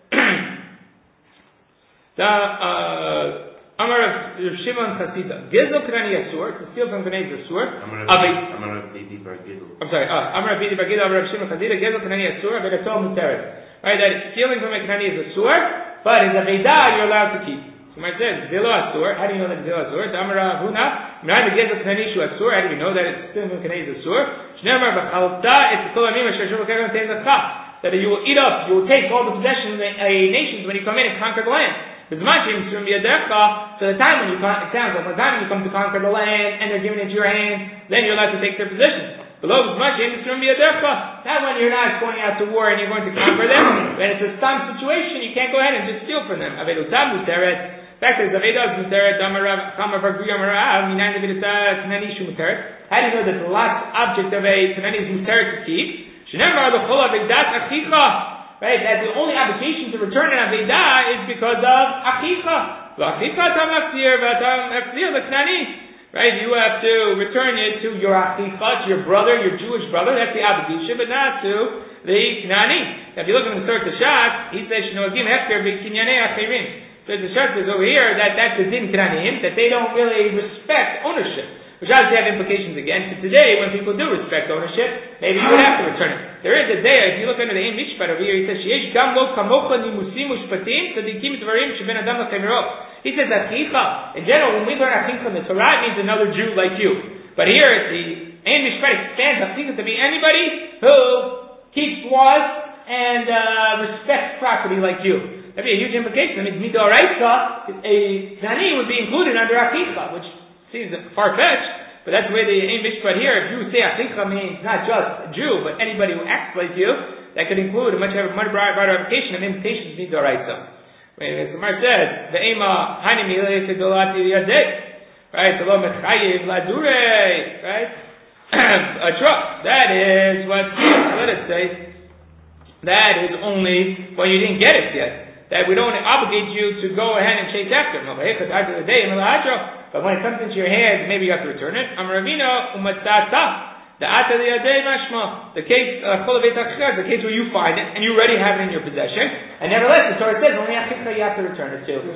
the, uh, Amar of Shimon Chasida. Gizl Kanani Asur, to steal from Kanani is Asur.
Amar of Bidi Bar Gizl.
I'm sorry, uh, Amar of Bidi Bar Gizl, Amar of Shimon Chasida, Gizl Kanani Asur, Avedato Muteret. Right, that stealing from a Kanani is Asur, but as a Veda you're allowed to keep. So my says, Zilo Asur, how do you know that Zilo Asur? Amar of Huna, Miran the Gizl Kanani Shu Asur, how do you know that it's stealing from Kanani is Asur? Shneimar B'chalta, it's the Kolamim, Shashur B'kevim Tein L'chah. That you will eat up, you will take all the possessions of a nation when you come in and conquer the land. So the time when you it sounds like the time when you come to conquer the land and they're giving it to your hands, then you're allowed to take their possessions. Below now when you're not going out to war and you're going to conquer them, when it's a stam situation, you can't go ahead and just steal from them. Fact is, how do you know that the last object of a Tanani is mutar to keep? Right, that the only obligation to return an Avedah is because of Achicha. Right, you have to return it to your Achicha, to your brother, your Jewish brother, that's the obligation, but not to the Knani. Now, if you look at the Masur Tashat, he says, Shnogim Hefker B'Kinyanei Achirim. So the Tashat says over here that that's the Din Knanim, that they don't really respect ownership. Which obviously have implications again. So today, when people do respect ownership, maybe you would have to return it. There is a day, if you look under the Ein Mishpat over here, he says, Sheyesh gam lo kamocha nimusim ushpatim tzadikim dvarim sheben adam l'chemirot. He says, Achicha. In general, when we learn Achicha in the Torah, it means another Jew like you. But here, the Ein Mishpat expands Achicha to be anybody who keeps laws and uh, respects property like you. That'd be a huge implication. That means Midoraisa, a Nani would be included under Achicha, which seems far-fetched, but that's the way the Ein Mishpat here, if you say Achicha means not just a Jew, but anybody who acts like you, that could include a much broader application of invitations midoraisa. The Gemara says, the Ema Hani Milei Kedolati Yadei, right? The Lo Mechayiv Ladure, right? A truck. That is what. Let us say that is only when you didn't get it yet. That we don't obligate you to go ahead and chase after it. But when it comes into your hands, maybe you have to return it. Amravino Umatata. The ata the adei mashma, the case uh, the case where you find it and you already have it in your possession, and nevertheless the Torah says only achikta you have to return it to.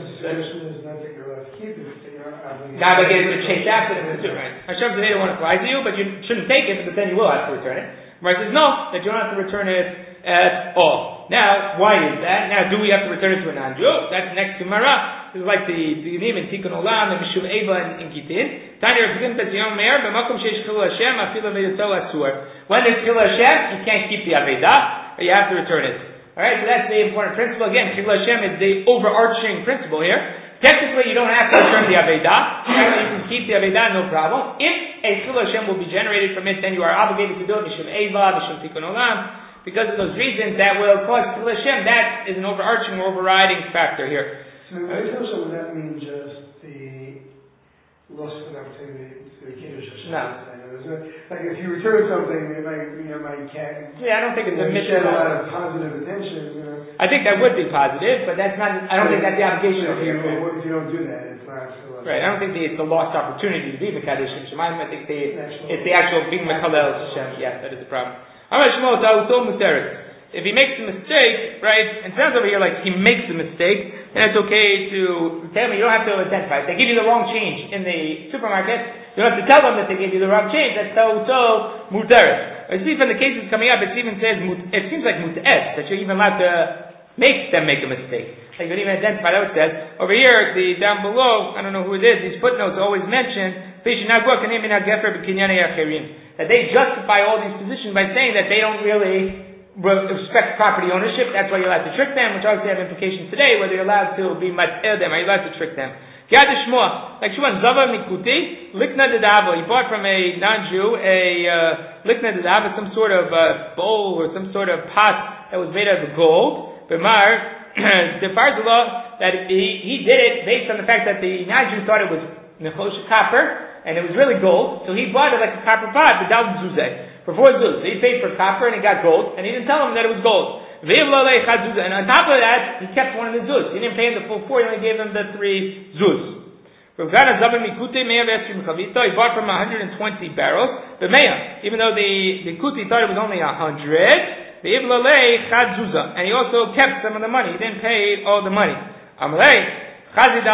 Not obligated to chase after it too, right? Hashem today don't want to apply to you, but you shouldn't take it, but then you will have to return it. Right says no, that you don't have to return it at all. Now, why is that? Now, do we have to return it to a non-Jew? That's next to Mara. This is like the Dinim in Tikkun Olam, the Mishum Eva in Gitin. Tanya Rebbeim Tziyom Meir, b'makom sheish chilul Hashem, afilu v'yitol asur. When there's chilul Hashem, you can't keep the Avedah, or you have to return it. Alright, so that's the important principle. Again, chilul Hashem is the overarching principle here. Technically, you don't have to return the Avedah. You can keep the Avedah, no problem. If a chilul Hashem will be generated from it, then you are obligated to do it, Mishum Eva, Mishum Tikkun Olam. Because of those reasons that will cause chilul Hashem, that is an overarching or overriding factor here.
So, would that mean just the loss of an opportunity to the Kiddush Hashem?
No.
Like if you return something, it might, you know, might can't.
Yeah, I don't think it's a
mission. A lot of positive attention. You know.
I think that would be positive, but that's not. I don't so think that's the obligation of
you. If you don't do that, it's not. So
right. I don't think the, it's the lost opportunity to be Mekadosh Shemaim. I think the, it's the actual being Mekalel Hashem. Yes, that is the problem. If he makes a mistake, right, and it sounds over here like he makes a mistake, then it's okay to tell me, you don't have to identify. If they give you the wrong change in the supermarket, you don't have to tell them that they gave you the wrong change. That's so muteret. I see from the cases coming up, it even says, it seems like mut'et, that you're even allowed to make them make a mistake. Like you don't even identify that what it says. Over here, the down below, I don't know who it is, these footnotes always mention, that they justify all these positions by saying that they don't really respect property ownership. That's why you're allowed to trick them, which obviously have implications today, whether you're allowed to be mat'el them, are you allowed to trick them? Gad Shmuah, like Shmuah, Zava Mikuti, Likna Dedavo, he bought from a non-Jew a uh, Likna Dedavo, some sort of uh, bowl or some sort of pot that was made out of gold. B'mar, the Farzullah, that he, he did it based on the fact that the non-Jew thought it was Nechosh copper, and it was really gold, so he bought it like a copper pot, but Dal Zuzeh. For four zuz. So he paid for copper and he got gold, and he didn't tell him that it was gold. And on top of that, he kept one of the zuz. He didn't pay him the full four, he only gave him the three zuz. He bought from one hundred twenty barrels, but Meya, even though the, the Kuti thought it was only one hundred, and he also kept some of the money. He didn't pay all the money. He says,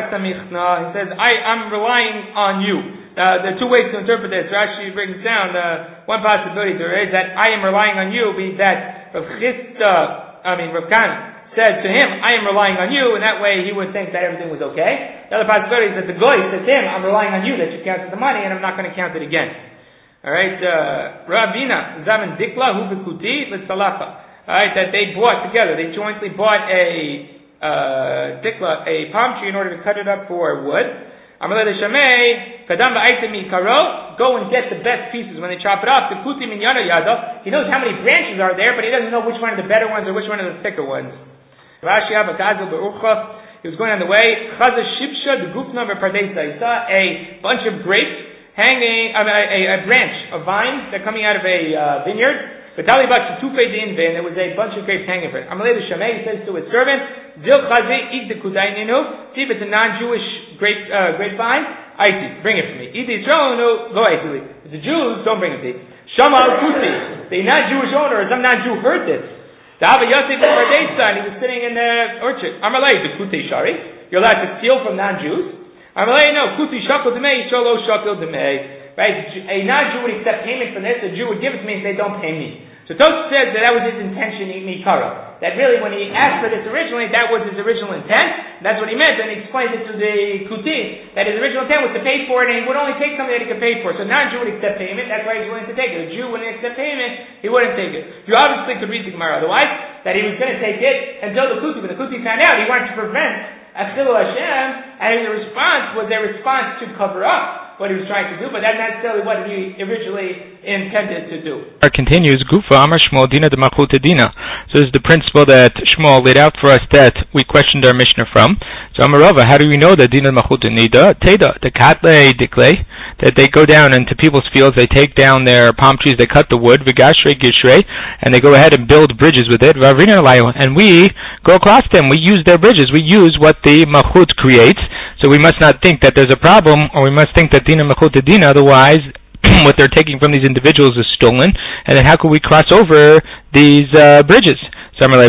I am relying on you. Uh, there are two ways to interpret this. Rashi brings down uh, one possibility there is that I am relying on you, be that Rav Chisda, I mean Rav Khan said to him, I am relying on you, and that way he would think that everything was okay. The other possibility is that the Goy said to him, I'm relying on you that you counted the money, and I'm not going to count it again. Alright, uh, Ravina, Zaman Dikla, Hubikuti, L'Salafa. Alright, that they bought together, they jointly bought a uh, Dikla, a palm tree in order to cut it up for wood. Amalei Shamei, Kadam Ba'aitim Karo, go and get the best pieces when they chop it up. The Kuti Minyana Yada, he knows how many branches are there, but he doesn't know which one are the better ones or which one are the thicker ones. Rashi Abakazel Be'ucha, he was going on the way. Chaza Shibsha, the group number Pardesa, he saw a bunch of grapes hanging, uh, a, a branch, a vine, that coming out of a uh, vineyard. Vitali Bach Tufe Dinvin, there was a bunch of grapes hanging for it. Amalei Shamei says to his servant, Zil Chazi, eat the Kudaininu, see if it's a non-Jewish grape, uh, grapevine, I see, bring it for me. Eat the Israel, no, go Aitili. If the Jews, don't bring it to me. Shama al-Kuti, the non-Jewish owner, or some non-Jew heard this. Dava Yosef Bardesa, and he was sitting in the orchard. Amalei, the Kuti Shari, you're allowed to steal from non-Jews. Amalei, no, Kuti Shakal Demei, Sholo Shakal Demei. Right, a non-Jew would accept payment for this, a Jew would give it to me and say, don't pay me. So Tosfos says that that was his intention, Mikara. That really, when he asked for this originally, that was his original intent. That's what he meant, and he explained it to the Kuti, that his original intent was to pay for it, and he would only take something that he could pay for. So non-Jew would accept payment, that's why he's willing to take it. A Jew wouldn't accept payment, he wouldn't take it. You obviously could read the Gemara otherwise, that he was going to take it until the Kuti, but the Kuti found out he wanted to prevent Achilul Hashem, and the response was their response to cover up what he was trying to do, but that's not necessarily what he originally intended to do.
Our continues, Gufa Amar Shmuel Dina de Malchut Dina. So this is the principle that Shmuel laid out for us that we questioned our Mishnah from. So Amarava, how do we know that Dina de Malchut Dina? Teda, the Katle Dikle, that they go down into people's fields, they take down their palm trees, they cut the wood, Vigashre Gishre, and they go ahead and build bridges with it, and we go across them. We use their bridges. We use what the Malchut creates. So we must not think that there's a problem, or we must think that Dina Malchut Dina, otherwise what they're taking from these individuals is stolen, and then how could we cross over these uh, bridges? Maybe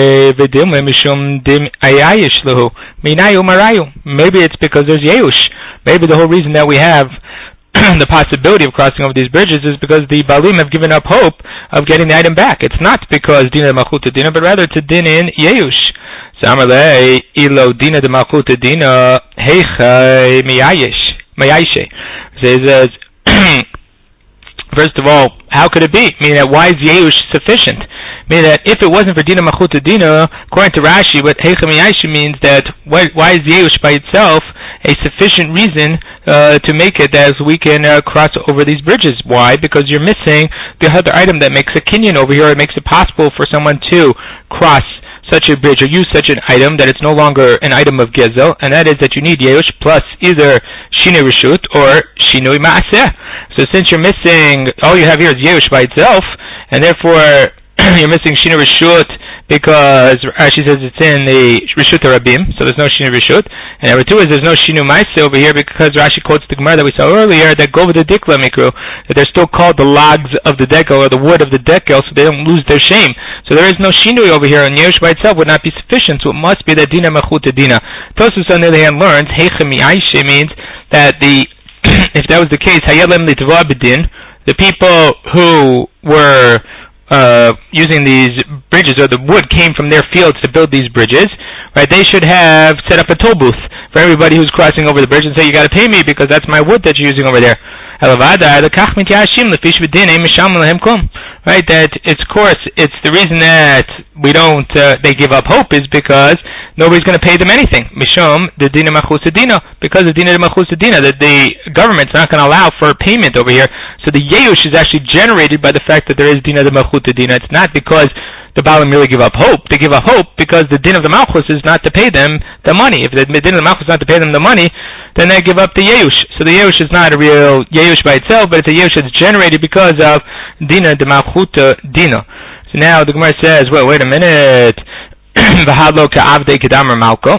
it's because there's Yeush. Maybe the whole reason that we have the possibility of crossing over these bridges is because the Balim have given up hope of getting the item back. It's not because Dina Malchut Dina, but rather it's a din in Yeush. Samarle ilo Dina de Malchut Dina heichai miyayish. Says, first of all, how could it be? Meaning that why is Yeush sufficient? Meaning that if it wasn't for Dina Malchut Dina, according to Rashi, what heichai miyayish means that why, why is Yeush by itself a sufficient reason uh, to make it as we can uh, cross over these bridges. Why? Because you're missing the other item that makes a kinyan over here. It makes it possible for someone to cross such a bridge or use such an item that it's no longer an item of gezel, and that is that you need Yeush plus either Shinui Reshut or Shinui Maaseh. So since you're missing, all you have here is Yeush by itself, and therefore you're missing Shinui Reshut because Rashi says it's in the Reshut Rabim, so there's no Shinui Reshut. And number two is there's no Shinui Maaseh over here because Rashi quotes the Gemara that we saw earlier that go with the Dikla Mikru, that they're still called the logs of the dekel or the wood of the dekel, so they don't lose their shame. So there is no Shinui over here, and Yeush by itself would not be sufficient, so it must be that Dina Malchut Dina. Tosfos on the other hand learns, Heicha Miyayish means that the, if that was the case, Hayalem Litvah B'din, the people who were Uh, using these bridges, or the wood came from their fields to build these bridges, right? They should have set up a toll booth for everybody who's crossing over the bridge and say, you got to pay me because that's my wood that you're using over there. Right? That it's, of course, it's the reason that we don't, uh, they give up hope is because nobody's going to pay them anything. Mishum, the Dina Malchut Dina, because of Dina Malchut Dina, that the government's not going to allow for payment over here. So the Yeush is actually generated by the fact that there is Dina de Malchut Dina. It's not because the Balim really give up hope. They give up hope because the Din of the Malchus is not to pay them the money. If the Din of the Malchus is not to pay them the money, then they give up the Yeush. So the Yeush is not a real Yeush by itself, but it's a Yeush that's generated because of Dina de Malchut Dina. So now the Gemara says, well, wait a minute. V'hadlo ka'avdei kedamar malko.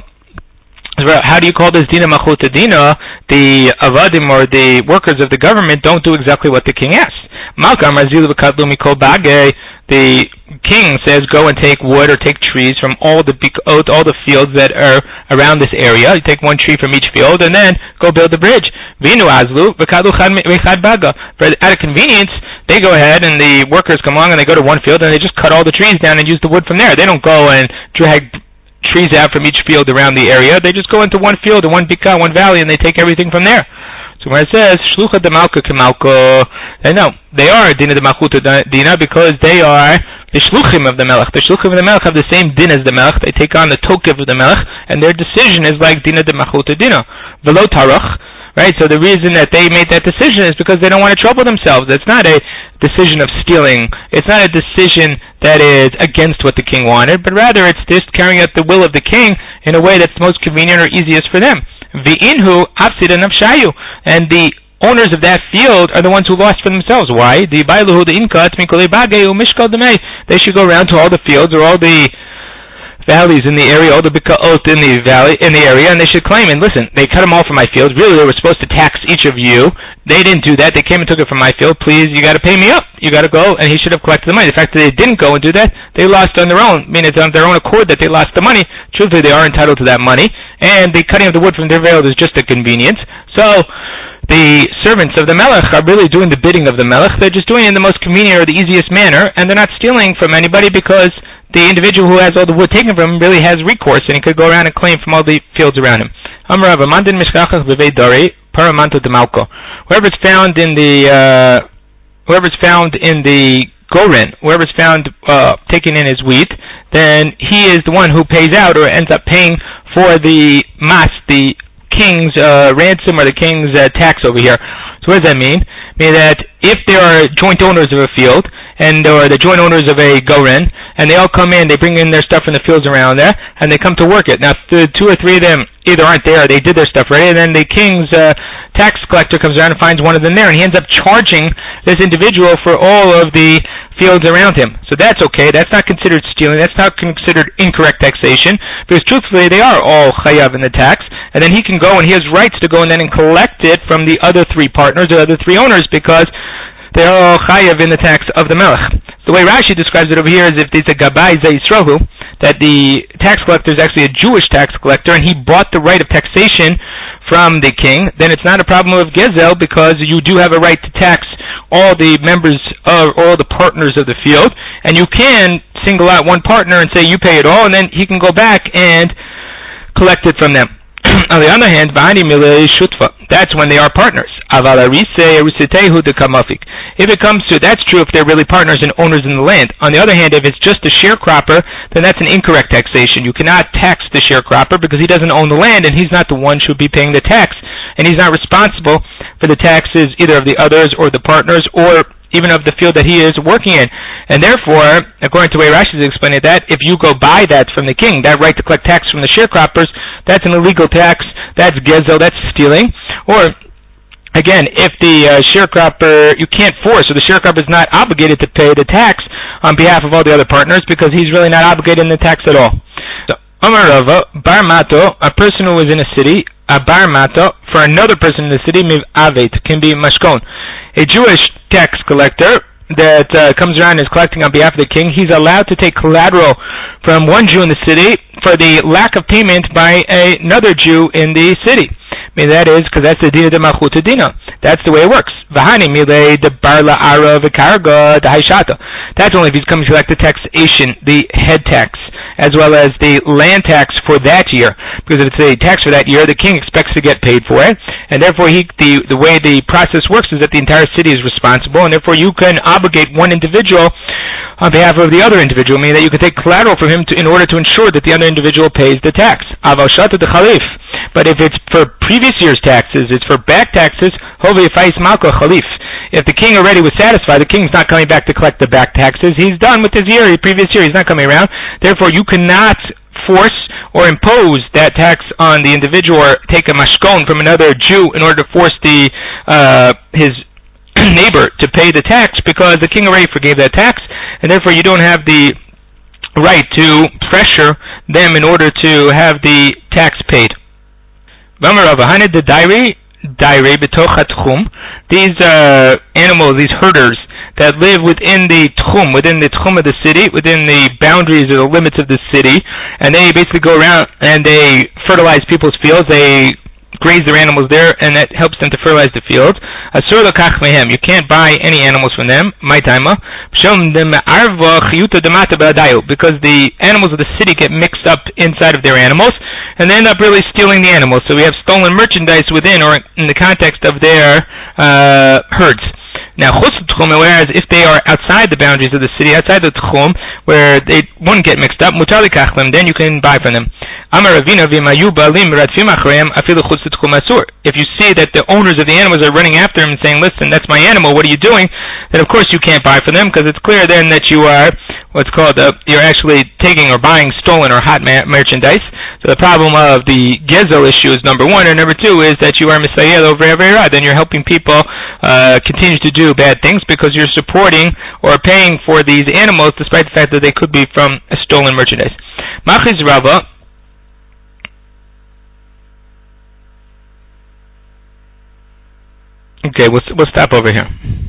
How do you call this Dina Malchut Dina? The avadim, or the workers of the government, don't do exactly what the king asks. Malka mazilu v'kadlu mikol bagay. The king says, go and take wood or take trees from all the all the fields that are around this area. You take one tree from each field and then go build the bridge. Vinu azlu v'kadlu chad baga. For out of convenience, they go ahead and the workers come along and they go to one field and they just cut all the trees down and use the wood from there. They don't go and drag trees out from each field around the area. They just go into one field, one bika, one valley, and they take everything from there. So when it says shlucha de malka kemalko, they know they are Dina de Malchut Dina because they are the shluchim of the melech. The shluchim of the melech have the same din as the melech. They take on the tokev of the melech, and their decision is like Dina de Malchut Dina. Velo tarach. Right, so the reason that they made that decision is because they don't want to trouble themselves. It's not a decision of stealing. It's not a decision that is against what the king wanted, but rather it's just carrying out the will of the king in a way that's most convenient or easiest for them. V'inhu afsida nafshayu, and the owners of that field are the ones who lost for themselves. Why? The bailuhu the inkat mikole bagay mishkal demei. They should go around to all the fields or all the valleys in the area, all the bikaot in the valley, in the area, and they should claim, and listen, they cut them all from my fields. Really, they were supposed to tax each of you. They didn't do that. They came and took it from my field. Please, you got to pay me up. You got to go, and he should have collected the money. The fact that they didn't go and do that, they lost on their own. I mean, it's on their own accord that they lost the money. Truthfully, they are entitled to that money, and the cutting of the wood from their field is just a convenience. So, the servants of the Melech are really doing the bidding of the Melech. They're just doing it in the most convenient or the easiest manner, and they're not stealing from anybody because the individual who has all the wood taken from him really has recourse, and he could go around and claim from all the fields around him. Whoever's found in the uh, whoever's found in the goren, whoever's found uh, taking in his wheat, then he is the one who pays out or ends up paying for the mas, the king's uh, ransom or the king's uh, tax over here. So what does that mean? Meaning that if there are joint owners of a field, and or the joint owners of a goren, and they all come in, they bring in their stuff from the fields around there, and they come to work it. Now, the two or three of them either aren't there, or they did their stuff already, and then the king's uh, tax collector comes around and finds one of them there, and he ends up charging this individual for all of the fields around him. So that's okay. That's not considered stealing. That's not considered incorrect taxation, because truthfully, they are all chayav in the tax, and then he can go and he has rights to go and then and collect it from the other three partners or other three owners, because they are all chayav in the tax of the melech. The way Rashi describes it over here is if it's a gabbai ze'isrohu, that the tax collector is actually a Jewish tax collector, and he bought the right of taxation from the king, then it's not a problem of gezel, because you do have a right to tax all the members of, all the partners of the field, and you can single out one partner and say you pay it all, and then he can go back and collect it from them. On the other hand, that's when they are partners. If it comes to, that's true if they're really partners and owners in the land. On the other hand, if it's just a sharecropper, then that's an incorrect taxation. You cannot tax the sharecropper because he doesn't own the land, and he's not the one who should be paying the tax. And he's not responsible for the taxes either of the others or the partners or even of the field that he is working in. And therefore, according to the way Rashi is explaining that, if you go buy that from the king, that right to collect tax from the sharecroppers, that's an illegal tax, that's gezel, that's stealing. Or, again, if the uh, sharecropper, you can't force, or the sharecropper is not obligated to pay the tax on behalf of all the other partners because he's really not obligated in the tax at all. So, Amar Rava, bar mato, a person who is in a city, a bar mato, for another person in the city, miv avet, can be mashkon. A Jewish tax collector that uh, comes around and is collecting on behalf of the king, he's allowed to take collateral from one Jew in the city for the lack of payment by a, another Jew in the city. I mean, that is, because that's the dina de malchut dina. That's the way it works. V'hani milei de bar la'ara v'karga de haishata. That's only if he's coming to collect the taxation, the head tax, as well as the land tax for that year. Because if it's a tax for that year, the king expects to get paid for it, and therefore he, the, the way the process works is that the entire city is responsible, and therefore you can obligate one individual on behalf of the other individual, meaning that you can take collateral from him to, in order to ensure that the other individual pays the tax. Aval shata de chalif. But if it's for previous year's taxes, it's for back taxes, hovi fais malko chalif. If the king already was satisfied, the king's not coming back to collect the back taxes. He's done with his year, the previous year. He's not coming around. Therefore, you cannot force or impose that tax on the individual or take a mashkon from another Jew in order to force the uh, his neighbor to pay the tax, because the king already forgave that tax, and therefore you don't have the right to pressure them in order to have the tax paid. These uh, animals, these herders that live within the tchum, within the tchum of the city, within the boundaries or the limits of the city, and they basically go around and they fertilize people's fields. They graze their animals there, and that helps them to fertilize the fields. Asur l'kach mehem. You can't buy any animals from them. My taima. Because the animals of the city get mixed up inside of their animals, and they end up really stealing the animals. So we have stolen merchandise within, or in the context of their uh, herds. Now, whereas if they are outside the boundaries of the city, outside the tchum, where they won't get mixed up, then you can buy from them. If you see that the owners of the animals are running after him and saying, listen, that's my animal, what are you doing? Then of course you can't buy from them, because it's clear then that you are what's called, uh, you're actually taking or buying stolen or hot ma- merchandise. So the problem of the gezel issue is number one, and number two is that you are misayel over Avera. Then you're helping people uh, continue to do bad things because you're supporting or paying for these animals despite the fact that they could be from a stolen merchandise. Machiz Rava. Okay, we'll, we'll stop over here.